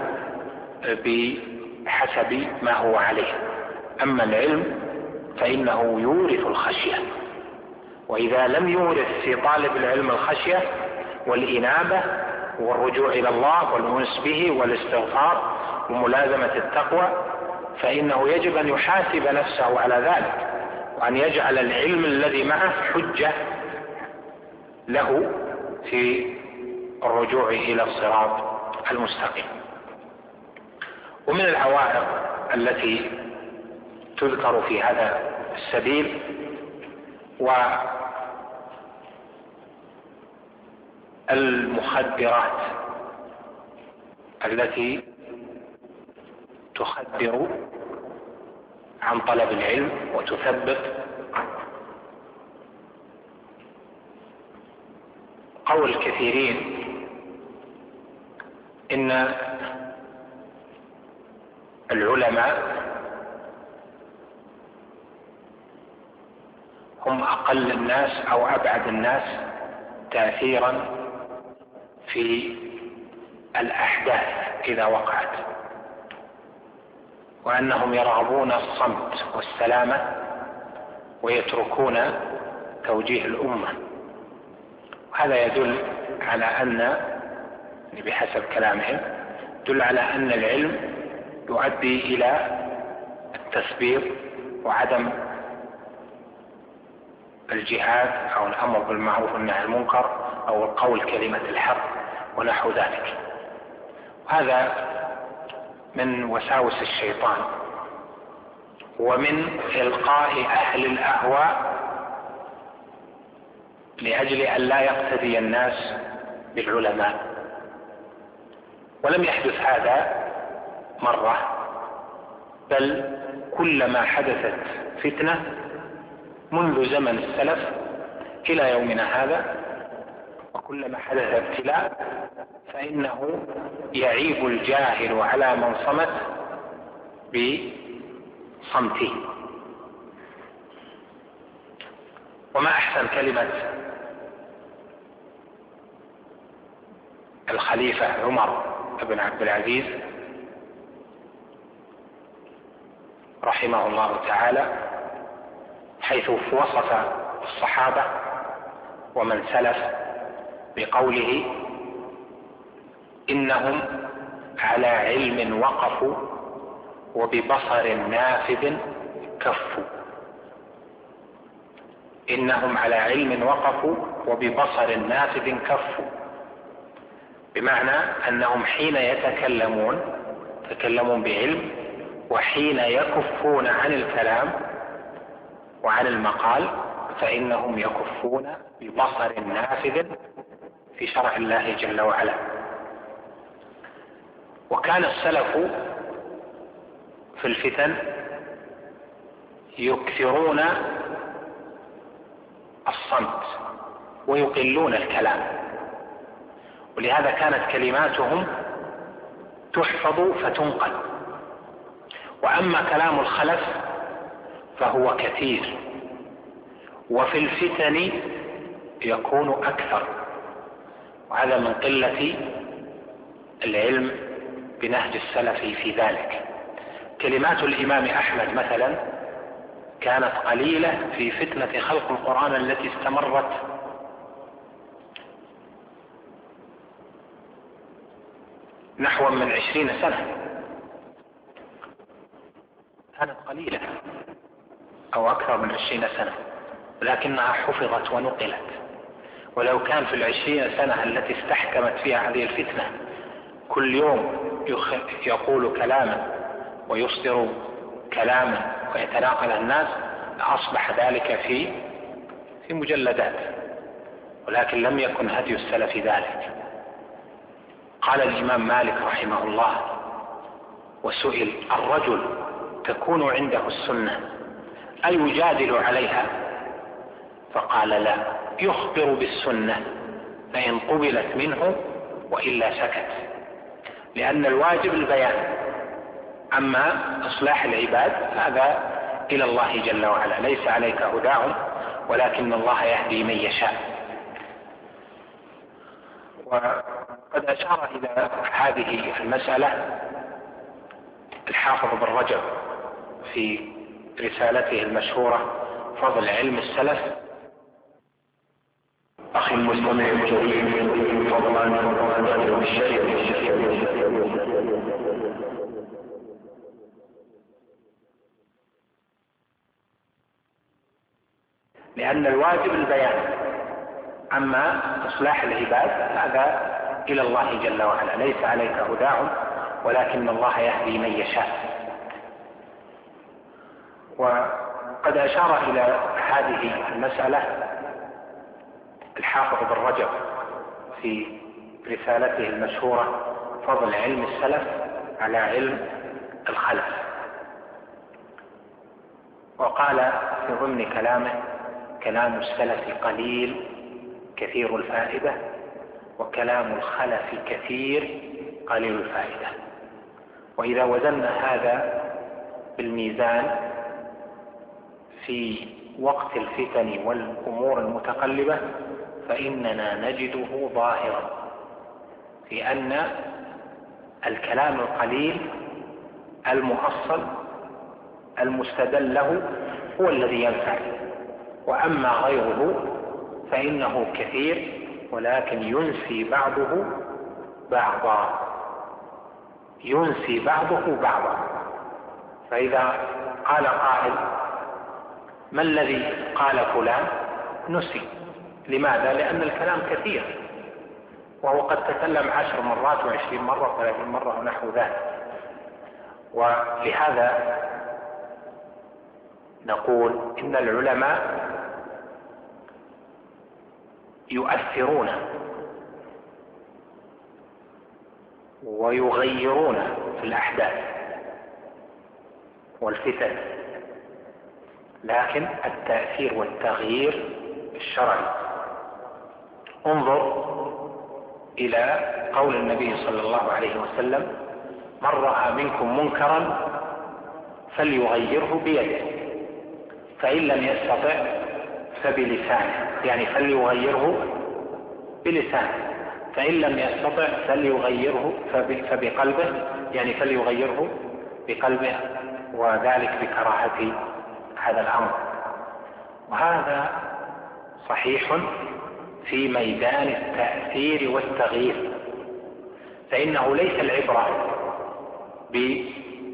بحسب ما هو عليه. أما العلم فإنه يورث الخشية، وإذا لم يورث في طالب العلم الخشية والإنابة والرجوع إلى الله والأنس به والاستغفار وملازمة التقوى، فإنه يجب أن يحاسب نفسه على ذلك، وأن يجعل العلم الذي معه حجة له في الرجوع إلى الصراط المستقيم. ومن العوائق التي تذكر في هذا السبيل والمخدرات التي تخدر عن طلب العلم وتثبط. قول الكثيرين إن العلماء هم أقل الناس أو أبعد الناس تأثيرا في الأحداث إذا وقعت، وأنهم يرغبون الصمت والسلامة ويتركون توجيه الأمة. وهذا يدل على أن، بحسب كلامهم، يدل على أن العلم يؤدي إلى التثبيط وعدم الجهاد أو الأمر بالمعروف والنهي عن المنكر أو القول كلمة الحق ونحو ذلك. هذا من وساوس الشيطان ومن إلقاء أهل الأهواء لأجل أن لا يقتدي الناس بالعلماء. ولم يحدث هذا مرة، بل كلما حدثت فتنة منذ زمن السلف إلى يومنا هذا، وكلما حدث ابتلاء فإنه يعيب الجاهل على من صمت بصمته. وما أحسن كلمة الخليفة عمر بن عبد العزيز رحمه الله تعالى، حيث وصف الصحابة ومن سلف بقوله: إنهم على علم وقفوا وببصر نافذ كفوا. إنهم على علم وقفوا وببصر نافذ كفوا، بمعنى أنهم حين يتكلمون بعلم، وحين يكفون عن الكلام وعن المقال فإنهم يكفون ببصر نافذ في شرع الله جل وعلا. وكان السلف في الفتن يكثرون الصمت ويقلون الكلام، ولهذا كانت كلماتهم تحفظ فتنقل. وأما كلام الخلف فهو كثير، وفي الفتن يكون أكثر، وهذا من قلة العلم بنهج السلف في ذلك. كلمات الإمام أحمد مثلا كانت قليلة في فتنة خلق القرآن التي استمرت نحو من 20 سنة، كانت قليلة أو أكثر من 20 سنة، ولكنها حفظت ونقلت. ولو كان في 20 سنة التي استحكمت فيها هذه الفتنة كل يوم يقول كلاما ويصدر كلاما ويتناقل الناس لأصبح ذلك في مجلدات، ولكن لم يكن هدي السلف ذلك. قال الإمام مالك رحمه الله وسئل: الرجل تكون عنده السنة أيجادل عليها؟ فقال: لا، يخبر بالسنة فإن قبلت منه وإلا سكت، لأن الواجب البيان، أما إصلاح العباد هذا إلى الله جل وعلا، ليس عليك هداهم ولكن الله يهدي من يشاء. وقد أشار إلى هذه المسألة الحافظ بن رجب في رسالته المشهورة فضل علم السلف. أخي المستمع الكريم، فضلا لأن الواجب البيان، أما إصلاح العباد هذا إلى الله جل وعلا، ليس عليك هداهم ولكن الله يهدي من يشاء. وقد أشار إلى هذه المسألة الحافظ بن رجب في رسالته المشهورة فضل علم السلف على علم الخلف، وقال في ضمن كلامه: كلام السلف قليل كثير الفائدة، وكلام الخلف كثير قليل الفائدة. وإذا وزننا هذا بالميزان في وقت الفتن والأمور المتقلبة فإننا نجده ظاهرا في أن الكلام القليل المؤصل المستدل له هو الذي ينفع، وأما غيره فإنه كثير ولكن ينسي بعضه بعضا، ينسي بعضه بعضا. فإذا قال قائل: ما الذي قال فلان؟ نسي. لماذا؟ لأن الكلام كثير، وهو قد تكلم 10 مرات و20 مرة و30 مرة ونحو ذلك. ولهذا نقول إن العلماء يؤثرون ويغيرون في الأحداث والفتن، لكن التأثير والتغيير الشرعي. انظر إلى قول النبي صلى الله عليه وسلم: من رأى منكم منكرا فليغيره بيده، فإن لم يستطع فبلسانه، يعني فليغيره بلسانه، فإن لم يستطع فليغيره فبقلبه، يعني فليغيره بقلبه، وذلك بكراهة هذا الأمر. وهذا صحيح في ميدان التأثير والتغيير، فإنه ليس العبرة بأن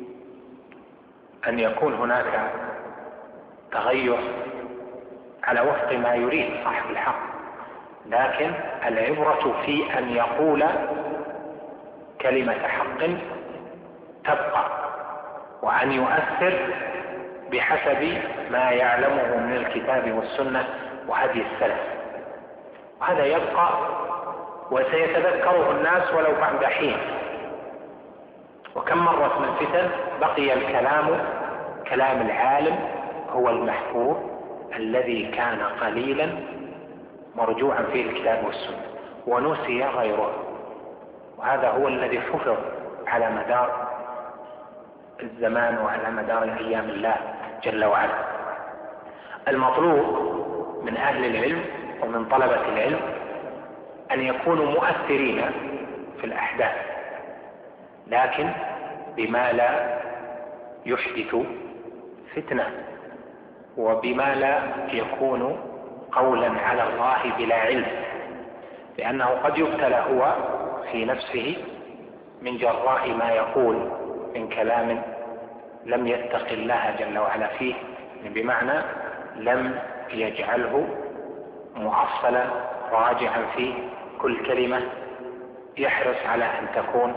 يكون هناك تغير على وفق ما يريد صاحب الحق، لكن العبرة في أن يقول كلمة حق تبقى، وأن يؤثر بحسب ما يعلمه من الكتاب والسنة وهدي السلف، وهذا يبقى وسيتذكره الناس ولو بعد حين. وكم مرة من الفتن بقي الكلام كلام العالم هو المحفوظ الذي كان قليلا مرجوعا فيه الكتاب والسنة، ونسي غيره، وهذا هو الذي حفظ على مدار الزمان وعلى مدار أيام الله جل وعلا. المطلوب من أهل العلم ومن طلبة العلم أن يكونوا مؤثرين في الأحداث، لكن بما لا يحدث فتنة، وبما لا يكون قولا على الله بلا علم، لأنه قد يبتلى هو في نفسه من جراء ما يقول من كلام لم يتق الله جل وعلا فيه، بمعنى لم يجعله مؤصلا راجعا في كل كلمة، يحرص على أن تكون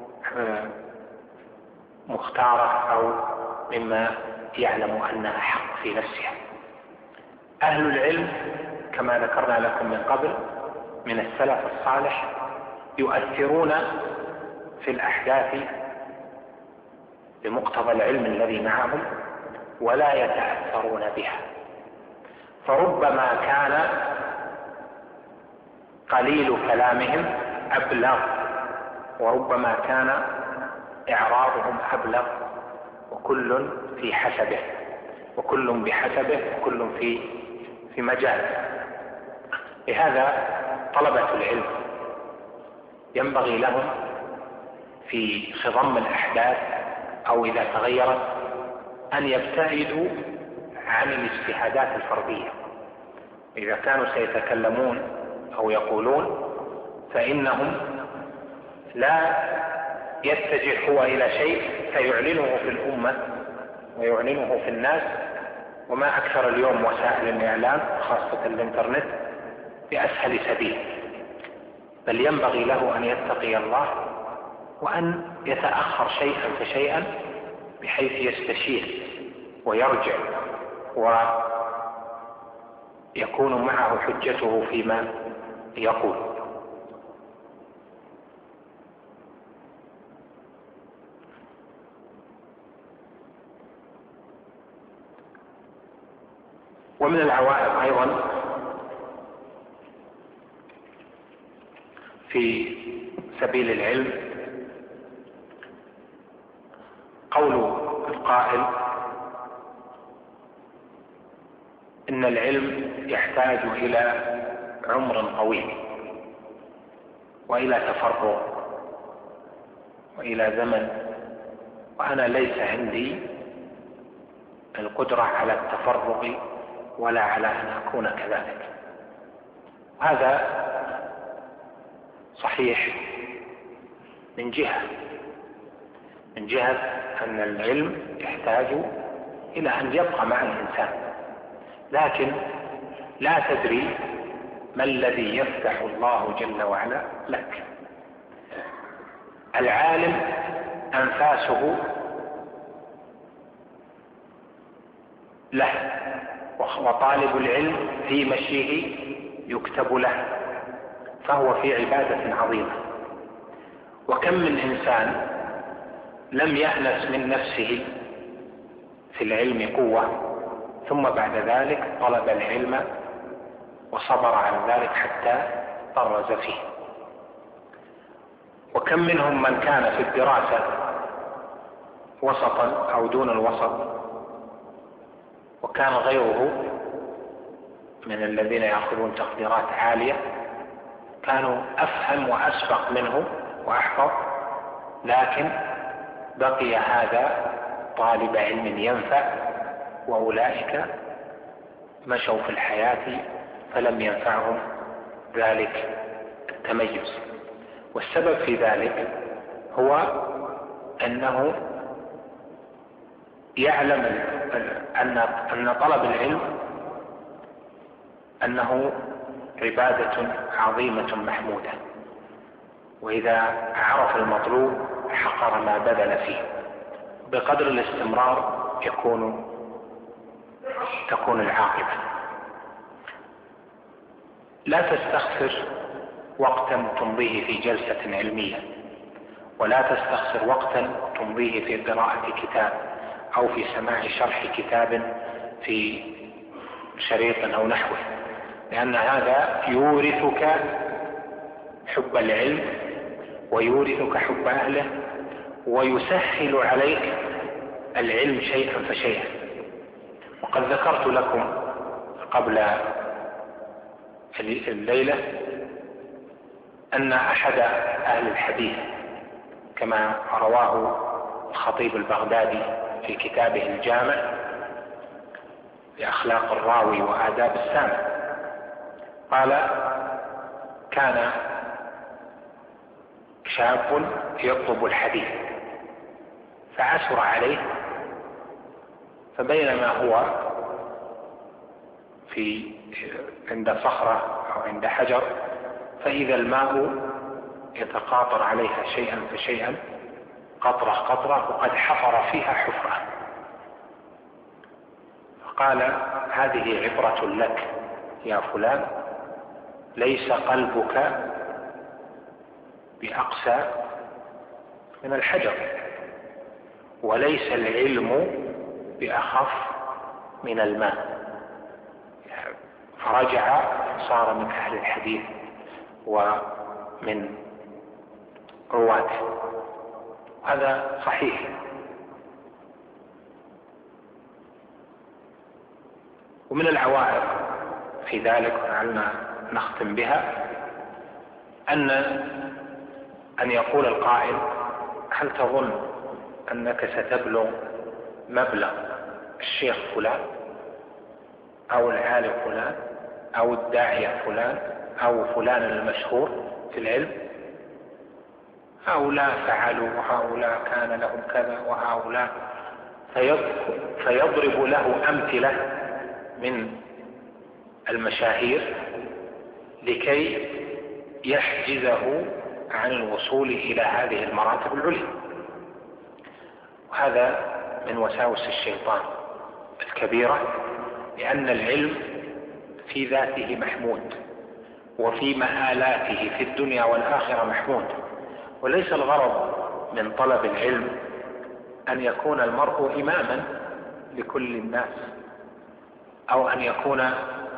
مختارة أو مما يعلم أنها حق في نفسها. أهل العلم كما ذكرنا لكم من قبل من السلف الصالح يؤثرون في الأحداث بمقتضى العلم الذي معهم، ولا يتأثرون بها، فربما كان قليل كلامهم أبلغ، وربما كان إعراضهم أبلغ، وكل في حسبه، وكل بحسبه، وكل في مجال. لهذا طلبة العلم ينبغي لهم في خضم الأحداث أو إذا تغيرت أن يبتعدوا عن الاجتهادات الفردية. إذا كانوا سيتكلمون أو يقولون فإنهم لا يتجه هو إلى شيء فيعلنه في الأمة ويعلنه في الناس، وما أكثر اليوم وسائل الإعلام خاصة الإنترنت بأسهل سبيل، بل ينبغي له أن يتقي الله وأن يتأخر شيئا فشيئا بحيث يستشير ويرجع ويكون معه حجته فيما يقول. ومن العوائق أيضا في سبيل العلم قول القائل إن العلم يحتاج إلى عمر طويل وإلى تفرغ وإلى زمن، وأنا ليس عندي القدرة على التفرغ ولا على أن أكون كذلك. هذا صحيح من جهة أن العلم يحتاج إلى أن يبقى مع الإنسان، لكن لا تدري ما الذي يفتح الله جل وعلا لك. العالم أنفاسه له، وطالب العلم في مشيه يكتب له، فهو في عبادة عظيمة. وكم من إنسان لم يأنس من نفسه في العلم قوة، ثم بعد ذلك طلب العلم وصبر على ذلك حتى طرز فيه. وكم منهم من كان في الدراسة وسطا أو دون الوسط، وكان غيره من الذين يأخذون تقديرات عالية كانوا أفهم وأسبق منه وأحفظ، لكن بقي هذا طالب علم ينفع، وأولئك مشوا في الحياة فلم ينفعهم ذلك التميز. والسبب في ذلك هو أنه يعلم أن طلب العلم أنه عبادة عظيمة محمودة، وإذا عرف المطلوب حقر ما بذل فيه. بقدر الاستمرار تكون العاقبة. لا تستخسر وقتا تمضيه في جلسة علمية، ولا تستخسر وقتا تمضيه في قراءة كتاب أو في سماع شرح كتاب في شريط أو نحوه، لأن هذا يورثك حب العلم ويورثك حب أهله ويسهل عليك العلم شيئا فشيئا. وقد ذكرت لكم قبل الليلة أن أحد أهل الحديث كما رواه الخطيب البغدادي في كتابه الجامع لأخلاق الراوي وآداب السامع قال: كان شاب يطلب الحديث فعثر عليه، فبينما هو عند صخرة أو عند حجر فإذا الماء يتقاطر عليها شيئا فشيئا قطرة قطرة، وقد حفر فيها حفرة، فقال: هذه عبرة لك يا فلان، ليس قلبك بأقسى من الحجر، وليس العلم بأخف من الماء. فرجع صار من أهل الحديث ومن رواته. هذا صحيح. ومن العوائق في ذلك ولعلنا نختم بها أن يقول القائل: هل تظن أنك ستبلغ مبلغ الشيخ فلان أو العالم فلان أو الداعية فلان أو فلان المشهور في العلم؟ هؤلاء فعلوا وهؤلاء كان لهم كذا وهؤلاء، فيضرب له أمثلة من المشاهير لكي يحجزه عن الوصول إلى هذه المراتب العليا. وهذا من وساوس الشيطان الكبيرة، لأن العلم في ذاته محمود وفي مآلاته في الدنيا والآخرة محمود، وليس الغرض من طلب العلم أن يكون المرء إماما لكل الناس أو أن يكون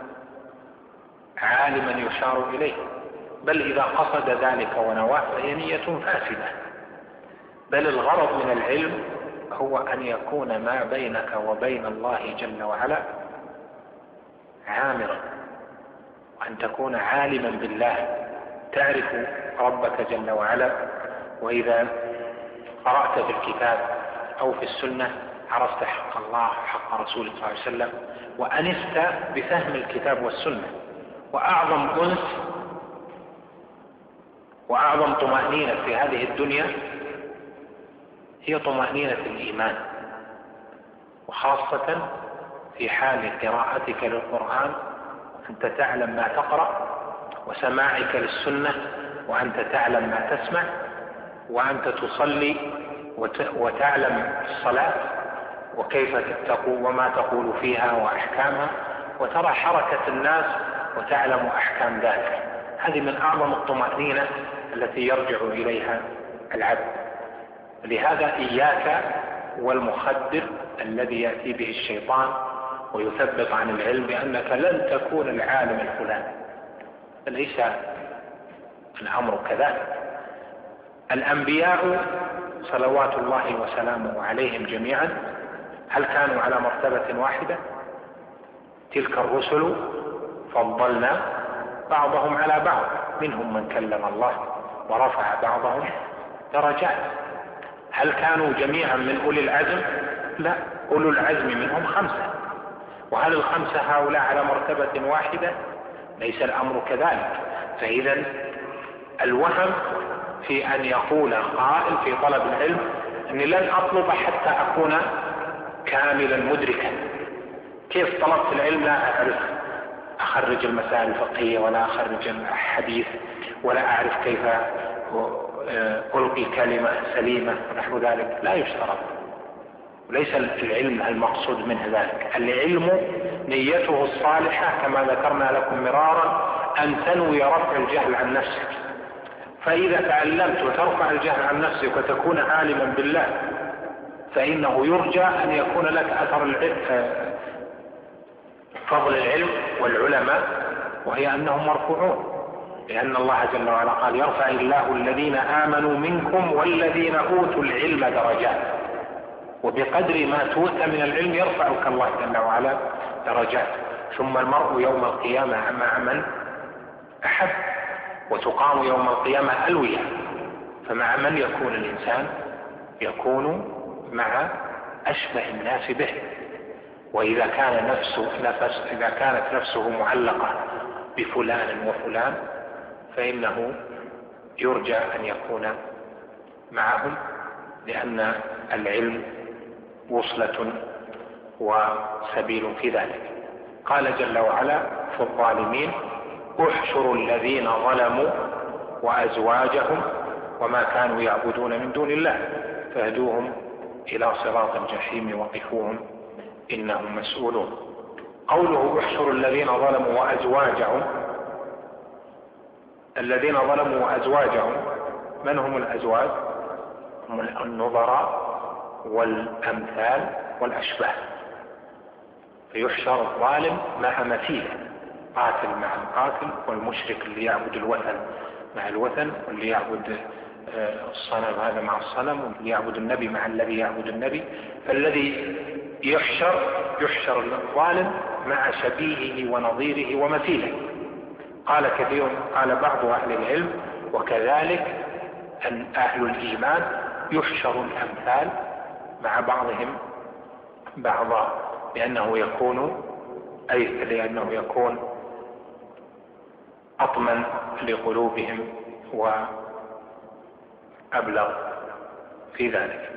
عالما يشار إليه، بل إذا قصد ذلك ونواه فهي نية فاسدة. بل الغرض من العلم هو أن يكون ما بينك وبين الله جل وعلا عامرا، وأن تكون عالما بالله، تعرف ربك جل وعلا. وإذا قرأت في الكتاب أو في السنة عرفت حق الله حق رسوله صلى الله عليه وسلم، وأنست بفهم الكتاب والسنة. وأعظم أنس وأعظم طمأنينة في هذه الدنيا هي طمأنينة الإيمان، وخاصة في حال قراءتك للقرآن أنت تعلم ما تقرأ، وسماعك للسنة وأنت تعلم ما تسمع، وأنت تصلي وتعلم الصلاة وكيف تقول وما تقول فيها وأحكامها، وترى حركة الناس وتعلم أحكام ذلك. هذه من أعظم الطمأنينة التي يرجع إليها العبد. لهذا إياك والمخدر الذي يأتي به الشيطان ويثبط عن العلم بأنك لن تكون العالم الفلاني. ليس الأمر كذلك. الأنبياء صلوات الله وسلامه عليهم جميعا هل كانوا على مرتبة واحدة؟ تلك الرسل فضلنا بعضهم على بعض، منهم من كلم الله ورفع بعضهم درجات. هل كانوا جميعا من أولي العزم؟ لا، أولو العزم منهم 5. وهل ال5 هؤلاء على مرتبة واحدة؟ ليس الأمر كذلك. فإذا الوهم في أن يقول قائل في طلب العلم أني لن أطلب حتى أكون كاملا مدركا. كيف طلبت العلم؟ لا أعرف أخرج المسائل الفقهية، ولا أخرج الحديث، ولا أعرف كيف ألقي كلمة سليمة ونحو ذلك. لا يشترط، وليس العلم المقصود منه ذلك. العلم نيته الصالحة كما ذكرنا لكم مرارا، أن تنوي رفع الجهل عن نفسك. فإذا تعلمت وترفع الجهل عن نفسك وتكون عالما بالله، فإنه يرجى أن يكون لك أثر فضل العلم والعلماء، وهي أنهم مرفوعون، لأن الله جل وعلا قال: يرفع الله الذين آمنوا منكم والذين أوتوا العلم درجات. وبقدر ما تؤتى من العلم يرفعك الله جل وعلا درجات. ثم المرء يوم القيامة مع من أحب، وتقام يوم القيامة ألوية. فمع من يكون الإنسان؟ يكون مع أشبه الناس به. وإذا كانت نفسه معلقة بفلان وفلان، فإنه يرجى أن يكون معهم، لأن العلم وصلة وسبيل في ذلك. قال جل وعلا في الظالمين: احشروا الذين ظلموا وأزواجهم وما كانوا يعبدون من دون الله فاهدوهم إلى صراط الجحيم وقفوهم إنهم مسؤولون. قوله احشروا الذين ظلموا وأزواجهم، الذين ظلموا وأزواجهم، من هم الأزواج؟ هم النظراء والأمثال والأشباه. فيحشر الظالم مع مثيله، قاتل مع القاتل، والمشرك اللي يعبد الوثن مع الوثن، واللي يعبد الصنم هذا مع الصنم، واللي يعبد النبي مع الذي يعبد النبي. فالذي يحشر الظالم مع شبيهه ونظيره ومثيله. قال بعض أهل العلم: وكذلك أن أهل الإيمان يحشر الأمثال مع بعضهم بعضا، لأنه يكون أطمن لقلوبهم وأبلغ في ذلك.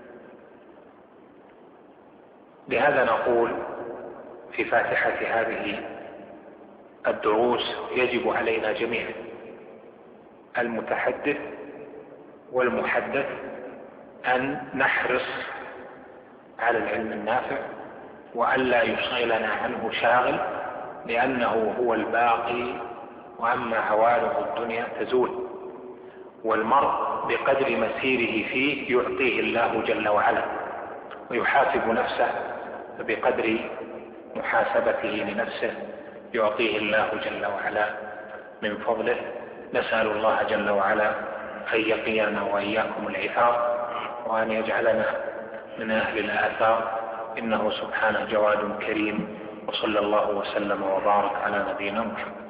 لهذا نقول في فاتحة هذه الدروس: يجب علينا جميعا، المتحدث والمحدث، أن نحرص على العلم النافع، وألا يشغلنا عنه شاغل، لأنه هو الباقي، وأما عوارض الدنيا تزول. والمرء بقدر مسيره فيه يعطيه الله جل وعلا، ويحاسب نفسه بقدر محاسبته لنفسه يعطيه الله جل وعلا من فضله. نسأل الله جل وعلا أن يقينا وإياكم العثار، وأن يجعلنا من أهل الآثار، إنه سبحانه جواد كريم. وصلى الله وسلم وبارك على نبينا محمد.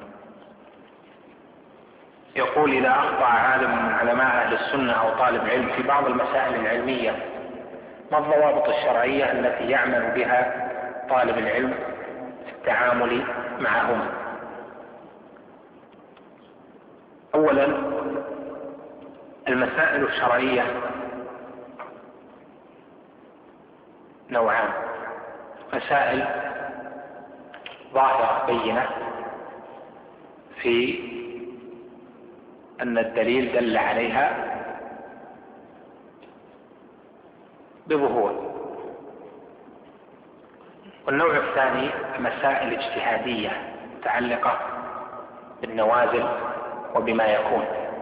يقول: إذا أخطأ عالم من علماء أهل السنة أو طالب علم في بعض المسائل العلمية، ما الضوابط الشرعية التي يعمل بها طالب العلم في التعامل معهما؟ أولا، المسائل الشرعية نوعان: مسائل ظاهرة بينة في أن الدليل دل عليها بظهور، والنوع الثاني مسائل اجتهادية متعلقة بالنوازل وبما يكون.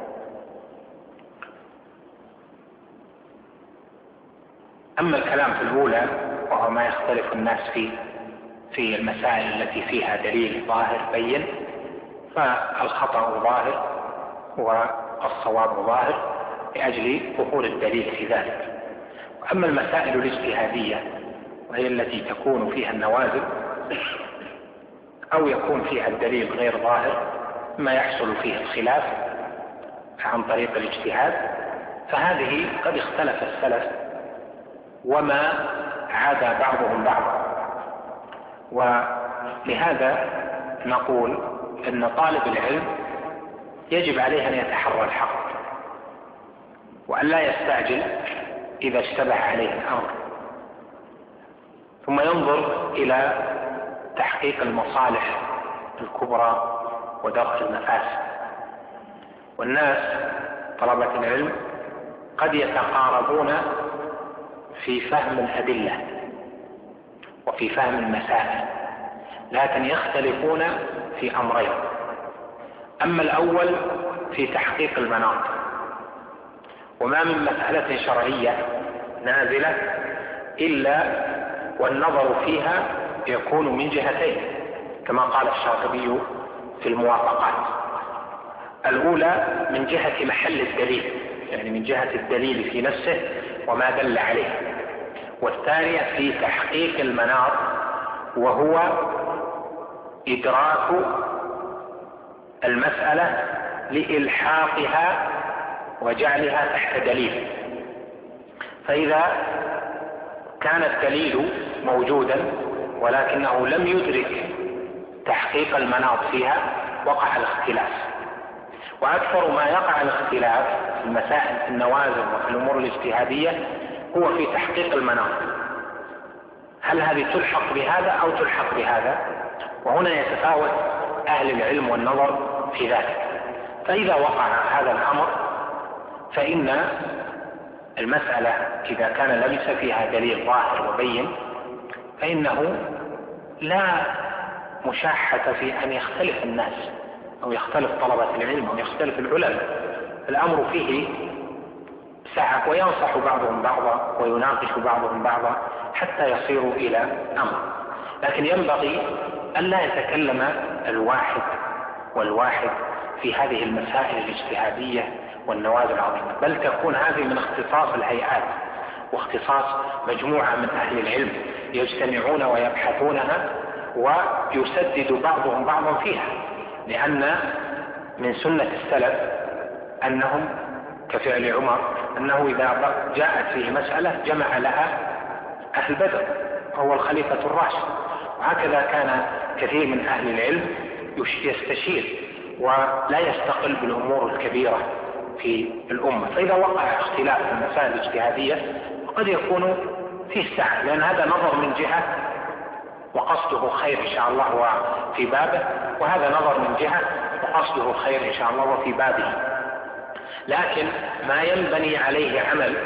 أما الكلام في الأولى وهو ما يختلف الناس فيه في المسائل التي فيها دليل ظاهر بين، فالخطأ ظاهر والصواب ظاهر لأجل ظهور الدليل في ذلك. وأما المسائل الاجتهادية وهي التي تكون فيها النوازل أو يكون فيها الدليل غير ظاهر ما يحصل فيه الخلاف عن طريق الاجتهاد، فهذه قد اختلف السلف وما عاد بعضهم بعضا. ولهذا نقول ان طالب العلم يجب عليه ان يتحرى الحق وأن لا يستعجل إذا اشتبه عليه الأمر، ثم ينظر إلى تحقيق المصالح الكبرى ودرء المفاسد. والناس طلبة العلم قد يتقاربون في فهم الأدلة وفي فهم المسائل، لكن يختلفون في أمرين: أما الأول في تحقيق المناط، وما من مسألة شرعية نازلة إلا والنظر فيها يكون من جهتين، كما قال الشاطبي في الموافقات: الأولى من جهة محل الدليل، يعني من جهة الدليل في نفسه وما دل عليه، والثانية في تحقيق المناط، وهو إدراك المسألة لإلحاقها وجعلها تحت دليل. فإذا كان الدليل موجودا ولكنه لم يدرك تحقيق المناط فيها وقع الاختلاف. وأكثر ما يقع الاختلاف في المسائل في النوازل وفي الأمور الاجتهادية هو في تحقيق المناط، هل هذه تلحق بهذا أو تلحق بهذا؟ وهنا يتفاوت أهل العلم والنظر في ذلك. فإذا وقع هذا الأمر فإن المسألة إذا كان ليس فيها دليل ظاهر وبين فإنه لا مشاحة في أن يختلف الناس أو يختلف طلبة العلم أو يختلف العلماء. الأمر فيه سعة، وينصح بعضهم بعضا ويناقش بعضهم بعضا حتى يصيروا إلى أمر. لكن ينبغي أن لا يتكلم الواحد والواحد في هذه المسائل الاجتهادية والنوازل العظيمة، بل تكون هذه من اختصاص الهيئات واختصاص مجموعة من أهل العلم يجتمعون ويبحثونها ويسدد بعضهم بعضا فيها. لأن من سنة السلف أنهم كفعل عمر أنه إذا جاءت فيه مسألة جمع لها أهل بدر، هو الخليفة الراشد. وهكذا كان كثير من أهل العلم يستشير ولا يستقل بالأمور الكبيرة في الأمة. فإذا وقع اختلاف في المسائل الاجتهادية قد يكون فيه سعة، لأن هذا نظر من جهة وقصده خير إن شاء الله وفي بابه، وهذا نظر من جهة وقصده خير إن شاء الله وفي بابه. لكن ما ينبني عليه عمل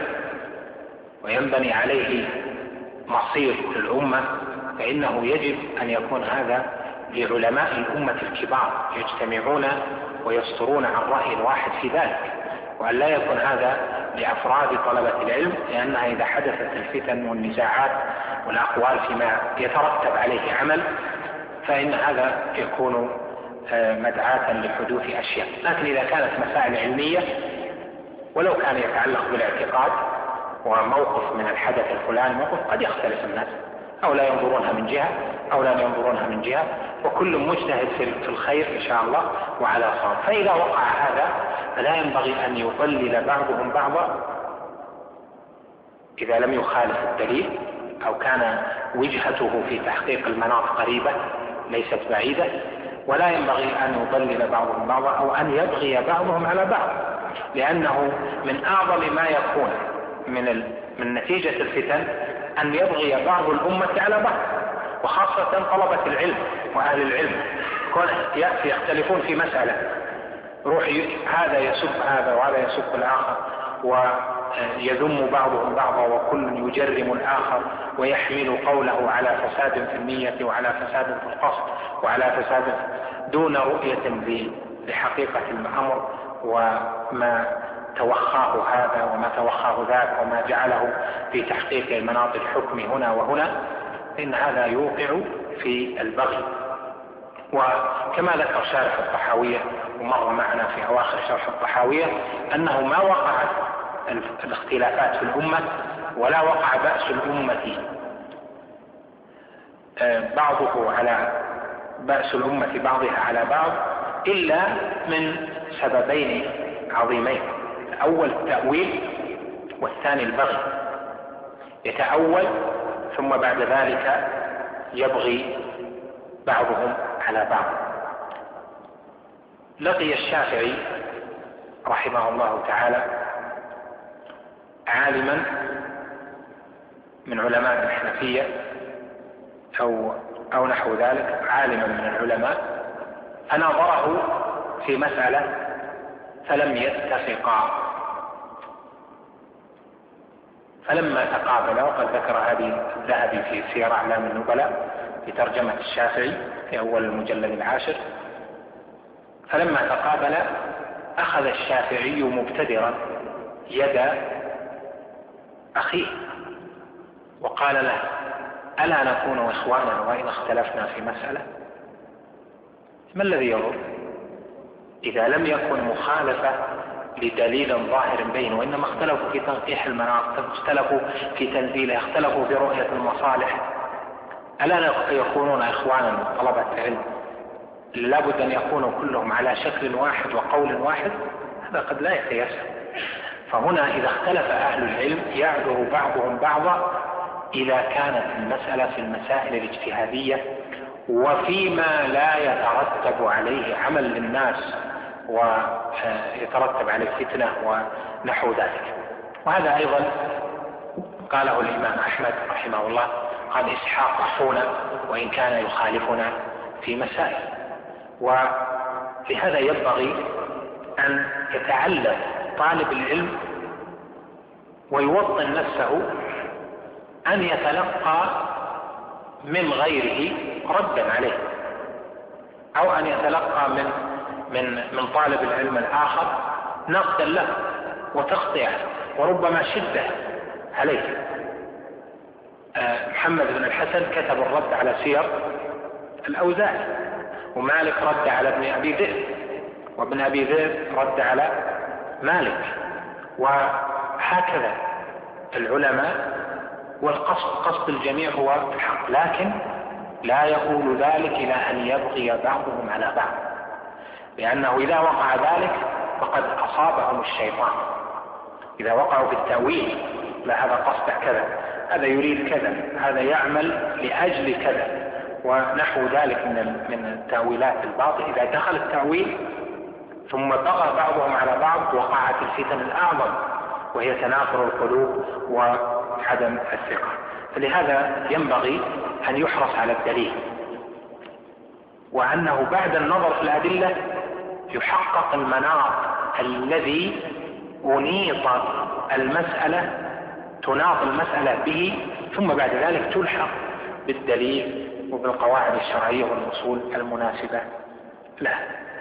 وينبني عليه مصير الأمة فإنه يجب أن يكون هذا لعلماء الأمة الكبار يجتمعون ويصدرون عن رأي واحد في ذلك، وأن لا يكون هذا لأفراد طلبة العلم، لأنها إذا حدثت الفتن والنزاعات والأقوال فيما يترتب عليه عمل فإن هذا يكون مدعاة لحدوث أشياء. لكن إذا كانت مسائل علمية ولو كان يتعلق بالاعتقاد وموقف من الحدث الفلاني موقف قد يختلف الناس، أو لا ينظرونها من جهة أو لا ينظرونها من جهة، وكل مجتهد في الخير إن شاء الله وعلى صواب. فإذا وقع هذا فلا ينبغي أن يضلل بعضهم بعضا إذا لم يخالف الدليل أو كان وجهته في تحقيق المناط قريبة ليست بعيدة، ولا ينبغي أن يضلل بعضهم بعضا أو أن يبغي بعضهم على بعض، لأنه من أعظم ما يكون من نتيجة الفتن أن يبغي بعض الأمة على بعض، وخاصة طلبة العلم وأهل العلم يختلفون في مسألة، روح هذا يسب هذا وهذا يسب الآخر ويذم بعضهم بعضا وكل يجرم الآخر ويحمل قوله على فساد في النية وعلى فساد في القصد وعلى فساد دون رؤية لحقيقة الأمر وما توخاه هذا وما توخاه ذاك وما جعله في تحقيق المناط الحكم هنا وهنا، إن هذا يوقع في البغي. وكما ذكر شارح الطحاوية ومر معنا في أواخر شرح الطحاوية أنه ما وقعت الاختلافات في الأمة ولا وقع بأس الأمة بعضه على بأس الأمة بعضها على بعض إلا من سببين عظيمين: الأول التأويل، والثاني البغي. يتأول ثم بعد ذلك يبغي بعضهم على بعض. لقي الشافعي رحمه الله تعالى عالما من علماء الحنفية أو نحو ذلك، عالما من العلماء، فناظره في مسألة فلم يتفقا، فلما تقابلا، وقد ذكر هذه الذهبي في سير أعلام النبلاء في ترجمة الشافعي في أول المجلد 10، فلما تقابلا أخذ الشافعي مبتدرا يد أخيه وقال له: ألا نكون إخوانا وإن اختلفنا في مسألة؟ ما الذي يضر إذا لم يكن مخالفة لدليل ظاهر بين، وإنما اختلفوا في تنقيح المناط، اختلفوا في تنزيله، اختلفوا في رؤية المصالح، ألا يكونون إخوانا طلبة علم؟ لابد أن يكونوا كلهم على شكل واحد وقول واحد؟ هذا قد لا يتيسر. فهنا إذا اختلف أهل العلم يعذر بعضهم بعضا إذا كانت المسألة في المسائل الاجتهادية وفيما لا يترتب عليه عمل للناس ويترتب عليه فتنة ونحو ذلك. وهذا أيضا قاله الإمام أحمد رحمه الله، قال: إسحاق أخونا وإن كان يخالفنا في مسائل. ولهذا ينبغي أن يتعلم طالب العلم ويوطن نفسه أن يتلقى من غيره ردا عليه، أو أن يتلقى من طالب العلم الآخر نقدا له وتخطئه وربما شدة عليه. محمد بن الحسن كتب الرد على سير الأوزاعي، ومالك رد على ابن أبي ذئب، وابن أبي ذئب رد على مالك، وهكذا العلماء. والقصد الجميع هو الحق، لكن لا يقول ذلك إلى أن يبغي بعضهم على بعض، لأنه إذا وقع ذلك فقد أصابهم الشيطان. إذا وقعوا في التأويل: لا، هذا قصد كذا، هذا يريد كذا، هذا يعمل لأجل كذا، ونحو ذلك من التأويلات الباطلة، إذا دخل التأويل ثم بغى بعضهم على بعض وقعت الفتن الأعظم، وهي تنافر القلوب وعدم الثقة. فلهذا ينبغي أن يحرص على الدليل، وأنه بعد النظر في الأدلة يحقق المناط الذي تناط المسألة به، ثم بعد ذلك تلحق بالدليل وبالقواعد الشرعية والأصول المناسبة له.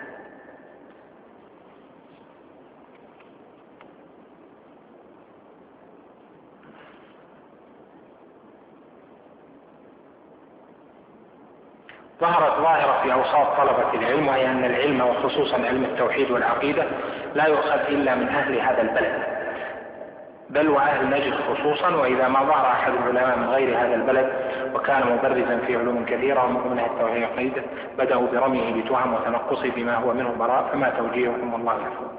ظهرت ظاهرة في أوساط طلبة العلم، وهي أن العلم وخصوصا علم التوحيد والعقيدة لا يؤخذ إلا من أهل هذا البلد، بل وأهل نجد خصوصا. وإذا ما ظهر أحد العلماء من غير هذا البلد وكان مبرزا في علوم كثيرة ومنها التوحيد والعقيدة بدأوا برميه بتهم وتنقصه بما هو منه براء، فما توجيهكم والله يعفو.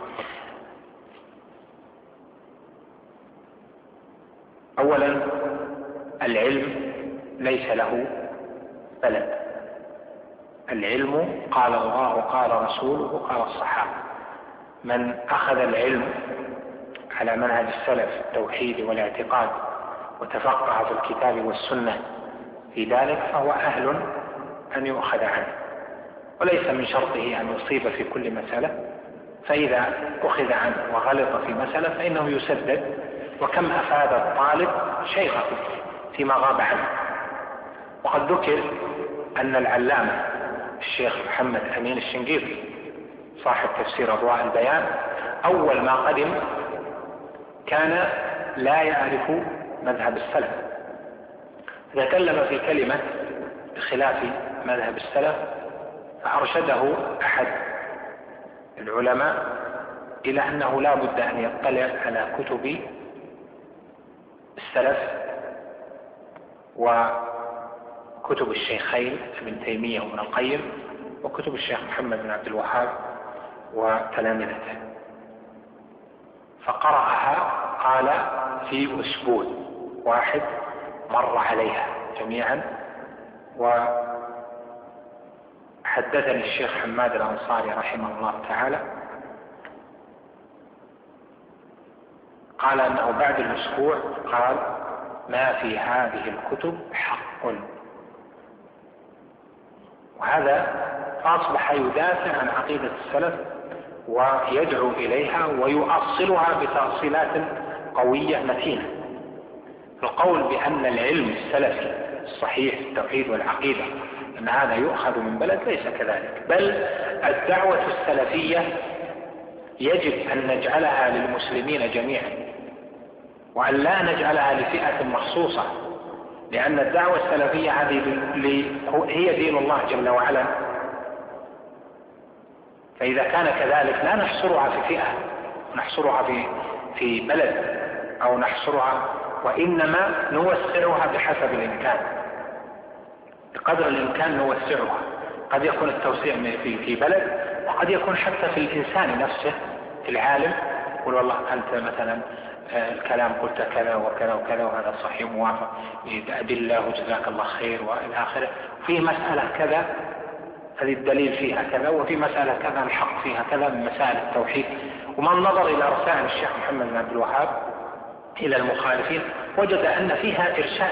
أولا، العلم ليس له بلد. العلم قال الله قال رسوله قال الصحابة. من أخذ العلم على منهج السلف التوحيد والاعتقاد وتفقه في الكتاب والسنة في ذلك فهو أهل أن يؤخذ عنه، وليس من شرطه أن يصيب في كل مسألة، فإذا أخذ عنه وغلط في مسألة فإنه يسدد. وكم أفاد الطالب شيخه فيما غاب عنه. وقد ذكر أن العلامة الشيخ محمد أمين الشنقيطي صاحب تفسير أضواء البيان أول ما قدم كان لا يعرف مذهب السلف، تكلم في كلمة بخلاف مذهب السلف، فأرشده أحد العلماء إلى أنه لا بد أن يطلع على كتب السلف كتب الشيخين ابن تيمية وابن القيم وكتب الشيخ محمد بن عبد الوهاب وتلامذته، فقرأها قال في أسبوع واحد مر عليها جميعا. وحدثني الشيخ حماد الأنصاري رحمه الله تعالى قال أنه بعد الأسبوع قال ما في هذه الكتب حق، وهذا فأصبح يدافع عن عقيدة السلف ويدعو إليها ويؤصلها بتأصيلات قوية متينة. القول بأن العلم السلفي الصحيح التوحيد والعقيدة أن هذا يؤخذ من بلد ليس كذلك، بل الدعوة السلفية يجب أن نجعلها للمسلمين جميعا وأن لا نجعلها لفئة مخصوصة، لأن الدعوة السلفية هذه هي دين الله جل وعلا، فإذا كان كذلك لا نحصرها في فئة ونحصرها في بلد أو نحصرها، وإنما نوسعها بحسب الإمكان، بقدر الإمكان نوسعها. قد يكون التوسيع في بلد، وقد يكون حتى في الإنسان نفسه، في العالم يقول والله أنت مثلا الكلام قلت كذا وكذا وكذا وهذا صحيح موافق بأدلة وجزاك الله خير وإلى آخره، في مسألة كذا هذه الدليل فيها كذا، وفي مسألة كذا الحق فيها كذا من مسائل التوحيد. ومن نظر إلى رسائل الشيخ محمد بن عبد الوهاب إلى المخالفين وجد أن فيها إرشاد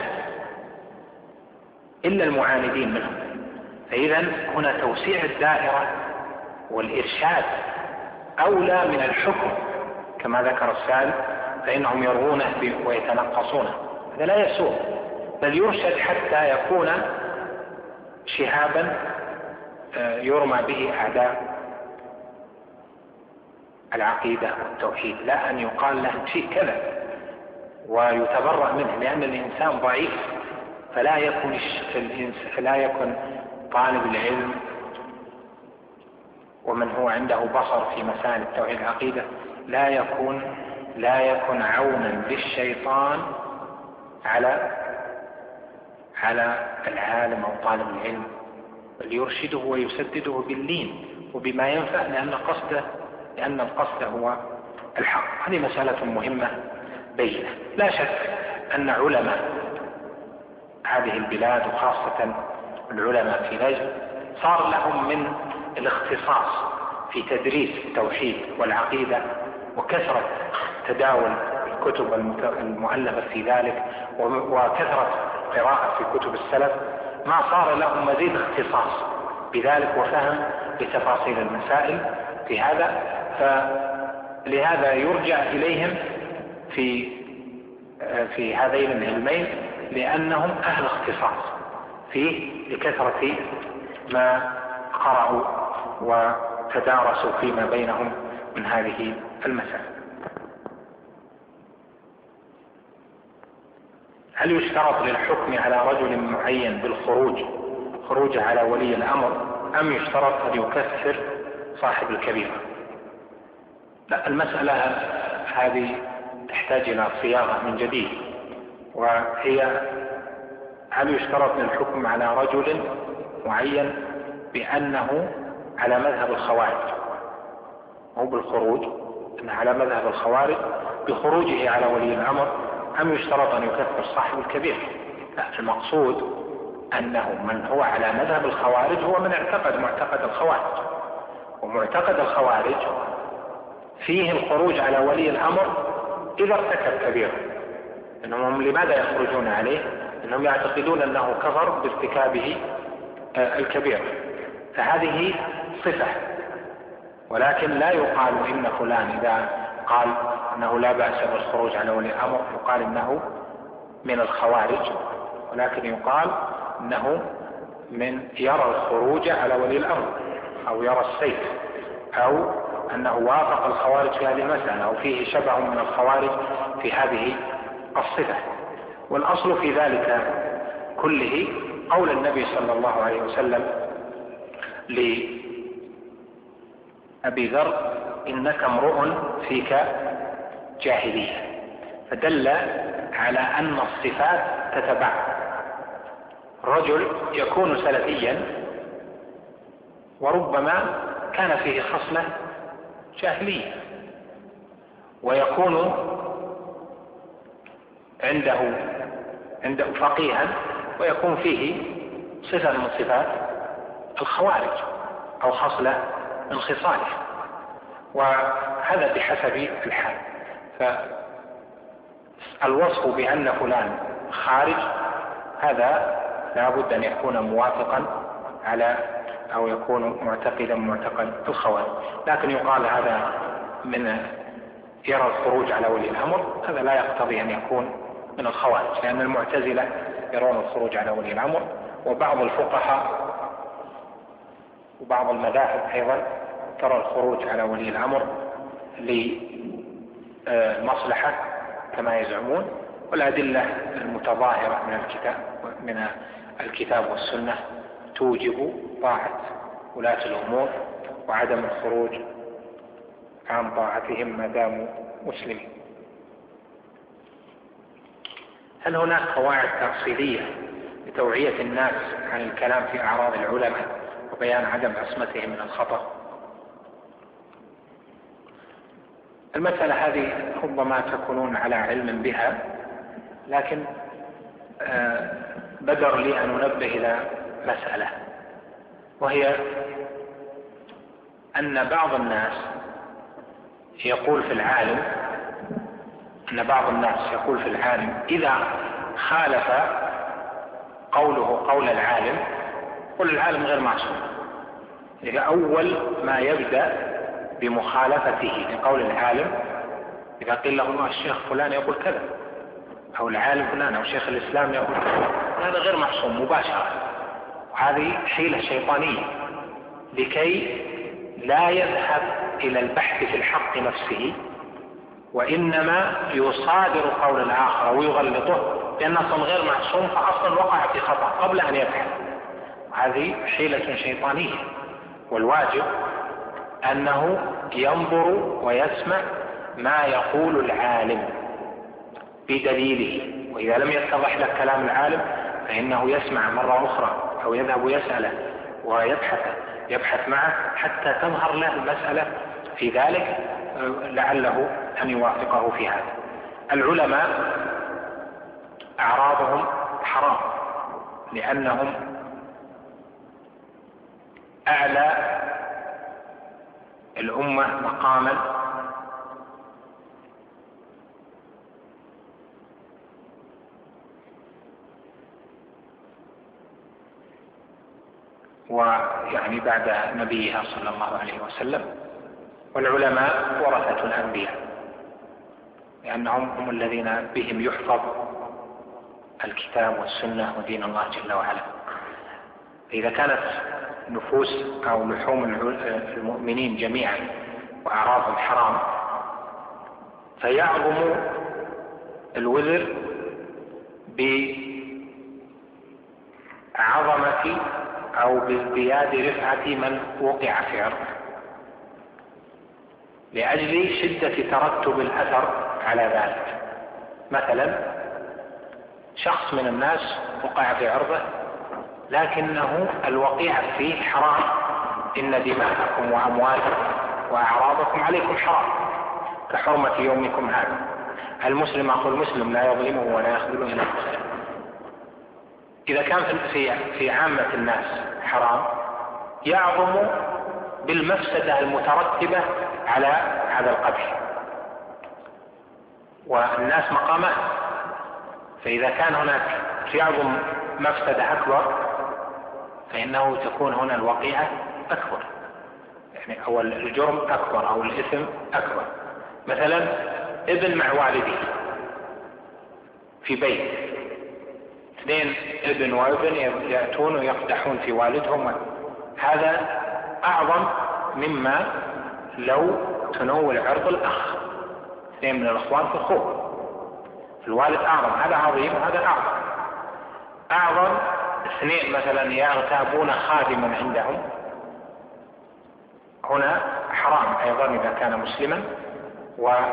إلا المعاندين منهم. فإذا هنا توسيع الدائرة والإرشاد أولى من الحكم كما ذكر السائل، فإنهم يروونه ويتنقصونه، هذا لا يسوء، بل يرشد حتى يكون شهابا يرمى به أعداء العقيدة والتوحيد، لا أن يقال له شيء كذا ويتبرأ منه، لأن الإنسان ضعيف، فلا يكن طالب العلم ومن هو عنده بصر في مسائل التوحيد العقيدة لا يكن عونا للشيطان على العالم أو طالب العلم، بل يرشده ويسدده باللين وبما ينفع، لأن القصد هو الحق. هذه مسألة مهمة بينة. لا شك أن علماء هذه البلاد وخاصة العلماء في نجد صار لهم من الاختصاص في تدريس التوحيد والعقيدة وكثرة تداول الكتب المؤلفة في ذلك وكثرة قراءة في كتب السلف، ما صار لهم مزيد اختصاص بذلك وفهم بتفاصيل المسائل في هذا، فلهذا يرجع إليهم في هذين العلمين لأنهم أهل اختصاص فيه لكثرة ما قرأوا وتدارسوا فيما بينهم من هذه المسائل. هل يشترط للحكم على رجل معين بالخروج على ولي الأمر، أم يشترط أن يكفر صاحب الكبيرة؟ لا، المسألة هذه تحتاج إلى صياغة من جديد، وهي هل يشترط للحكم على رجل معين بأنه على مذهب الخوارج، أو بالخروج أنه على مذهب الخوارج بخروجه على ولي الأمر، أم يشترط أن يكفر صاحب الكبير؟ لا، المقصود أنه من هو على مذهب الخوارج هو من اعتقد معتقد الخوارج، ومعتقد الخوارج فيه الخروج على ولي الأمر إذا ارتكب كبيرة. إنهم لماذا يخرجون عليه؟ إنهم يعتقدون أنه كفر بارتكابه الكبيرة، فهذه صفة. ولكن لا يقال إن فلان إذا قال أنه لا بأس بالخروج على ولي الأمر يقال إنه من الخوارج، ولكن يقال إنه من يرى الخروج على ولي الأمر، أو يرى السيف، أو أنه وافق الخوارج في هذه المسألة، أو فيه شبه من الخوارج في هذه الصفة. والأصل في ذلك كله قول النبي صلى الله عليه وسلم لأبي ذر: إنك امرؤ فيك جاهلية، فدل على أن الصفات تتبع، رجل يكون سلفيا وربما كان فيه خصلة جاهلية، ويكون عنده فقيها ويكون فيه صفة من صفات الخوارج أو خصلة من خصاله، وهذا بحسب الحال. فالوصف بأن فلان خارج هذا لا بد أن يكون موافقا على أو يكون معتقدا معتقد الخوارج. لكن يقال هذا من يرى الخروج على ولي الأمر، هذا لا يقتضي أن يكون من الخوارج، لأن المعتزلة يرون الخروج على ولي الأمر، وبعض الفقهاء وبعض المذاهب أيضا ترى الخروج على ولي الأمر لمصلحة كما يزعمون. والأدلة المتظاهرة من الكتاب والسنة توجب طاعة ولاة الأمور وعدم الخروج عن طاعتهم ما داموا مسلمين. هل هناك قواعد تفصيلية لتوعية الناس عن الكلام في أعراض العلماء وبيان عدم عصمتهم من الخطأ؟ المسألة هذه ربما تكونون على علم بها، لكن بدر لي أن أنبه إلى مسألة، وهي أن بعض الناس يقول في العالم إذا خالف قوله قول العالم، قل العالم غير معصوم. إذا أول ما يبدأ بمخالفته لقول العالم، إذا قيل له الشيخ فلان يقول كذا أو العالم فلان أو شيخ الإسلام يقول كذا، هذا غير معصوم مباشرة. وهذه حيلة شيطانية لكي لا يذهب إلى البحث في الحق نفسه، وإنما يصادر قول الآخر ويغلطه، لأنه أصلا غير معصوم فأصلا وقع في خطأ قبل أن يبحث. هذه حيلة شيطانية، والواجب أنه ينظر ويسمع ما يقول العالم بدليله، وإذا لم يتضح لك كلام العالم فإنه يسمع مرة أخرى أو يذهب يسأله ويبحث معه حتى تظهر له المسألة في ذلك، لعله أن يوافقه في هذا. العلماء أعراضهم حرام لأنهم أعلى الأمة مقاما ويعني بعد نبيها صلى الله عليه وسلم. والعلماء ورثة الأنبياء، لأنهم هم الذين بهم يحفظ الكتاب والسنة ودين الله جل وعلا. إذا كانت نفوس أو لحوم المؤمنين جميعا وأعراضهم حرام، فيعظم الوزر بعظمة أو بازدياد رفعة من وقع في عرضه، لأجل شدة ترتب الأثر على ذلك. مثلا شخص من الناس وقع في عرضه لكنه الوقيع فيه حرام، إن دماءكم وأموالكم وأعراضكم عليكم حرام كحرمة يومكم هذا. المسلم أخو المسلم لا يظلمه ولا يخذله إلى المسلم. إذا كان في عامة الناس حرام، يعظم بالمفسدة المترتبة على هذا القدح، والناس مقامات. فإذا كان هناك يعظم مفسدة أكبر فإنه تكون هنا الوقيعة أكبر، يعني أو الجرم أكبر أو الإثم أكبر. مثلا ابن مع والده في بيت، اثنين ابن وابن يأتون ويقدحون في والدهم، هذا أعظم مما لو تنول عرض الأخ، اثنين من الأخوان في أخوه، الوالد أعظم، هذا عظيم وهذا أعظم. اثنين مثلا يغتابون خادما عندهم، هنا حرام أيضا إذا كان مسلما،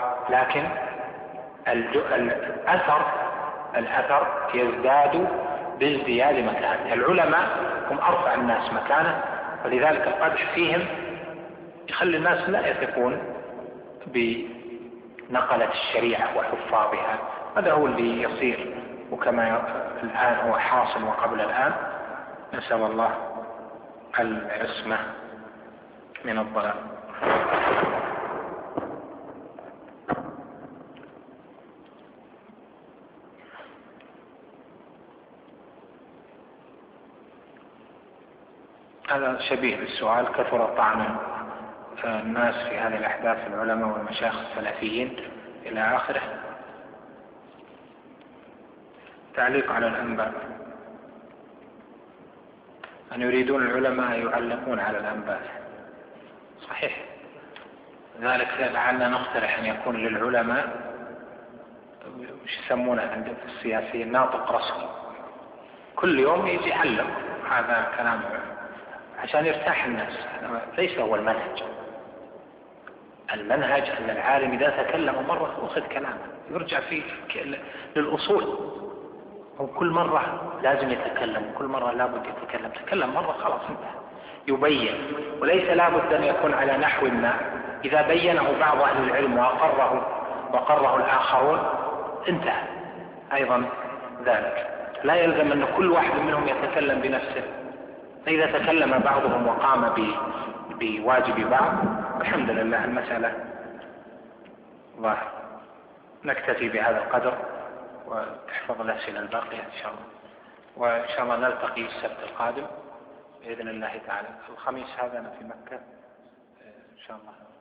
ولكن الأثر يزداد بازدياد مكانة. العلماء هم أرفع الناس مكانة، ولذلك القدح فيهم يخلي الناس لا يثقون بنقلة الشريعة وحفاظها. هذا هو اللي يصير، وكما الآن هو حاصل وقبل الآن. نسأل الله العصمة من الضلال. هذا شبيه بالسؤال: كثر طعن الناس في هذه الأحداث العلماء والمشايخ السلفيين إلى آخره. تعليق على الأنباء: أن يريدون العلماء يعلقون على الأنباء. صحيح، ذلك لعلنا نقترح أن يكون للعلماء وش يسمونه عند السياسيين ناطق رسمي، كل يوم يجي يعلق هذا كلام عشان يرتاح الناس. ليس هو المنهج. المنهج أن العالم إذا تكلم مرة أخذ كلامه، يرجع فيه للأصول. هو كل مرة لازم يتكلم، كل مرة لابد يتكلم. تكلم مرة خلاص انتهى. يبين، وليس لابد أن يكون على نحو ما إذا بينه بعض أهل العلم وقره الآخرون انتهى أيضا ذلك. لا يلزم أن كل واحد منهم يتكلم بنفسه. إذا تكلم بعضهم وقام بواجب بعض الحمد لله المسألة ظاهر. نكتفي بهذا القدر وتحفظ الأسئلة الباقية إن شاء الله، وإن شاء الله نلتقي السبت القادم بإذن الله تعالى. الخميس هذا أنا في مكة إن شاء الله.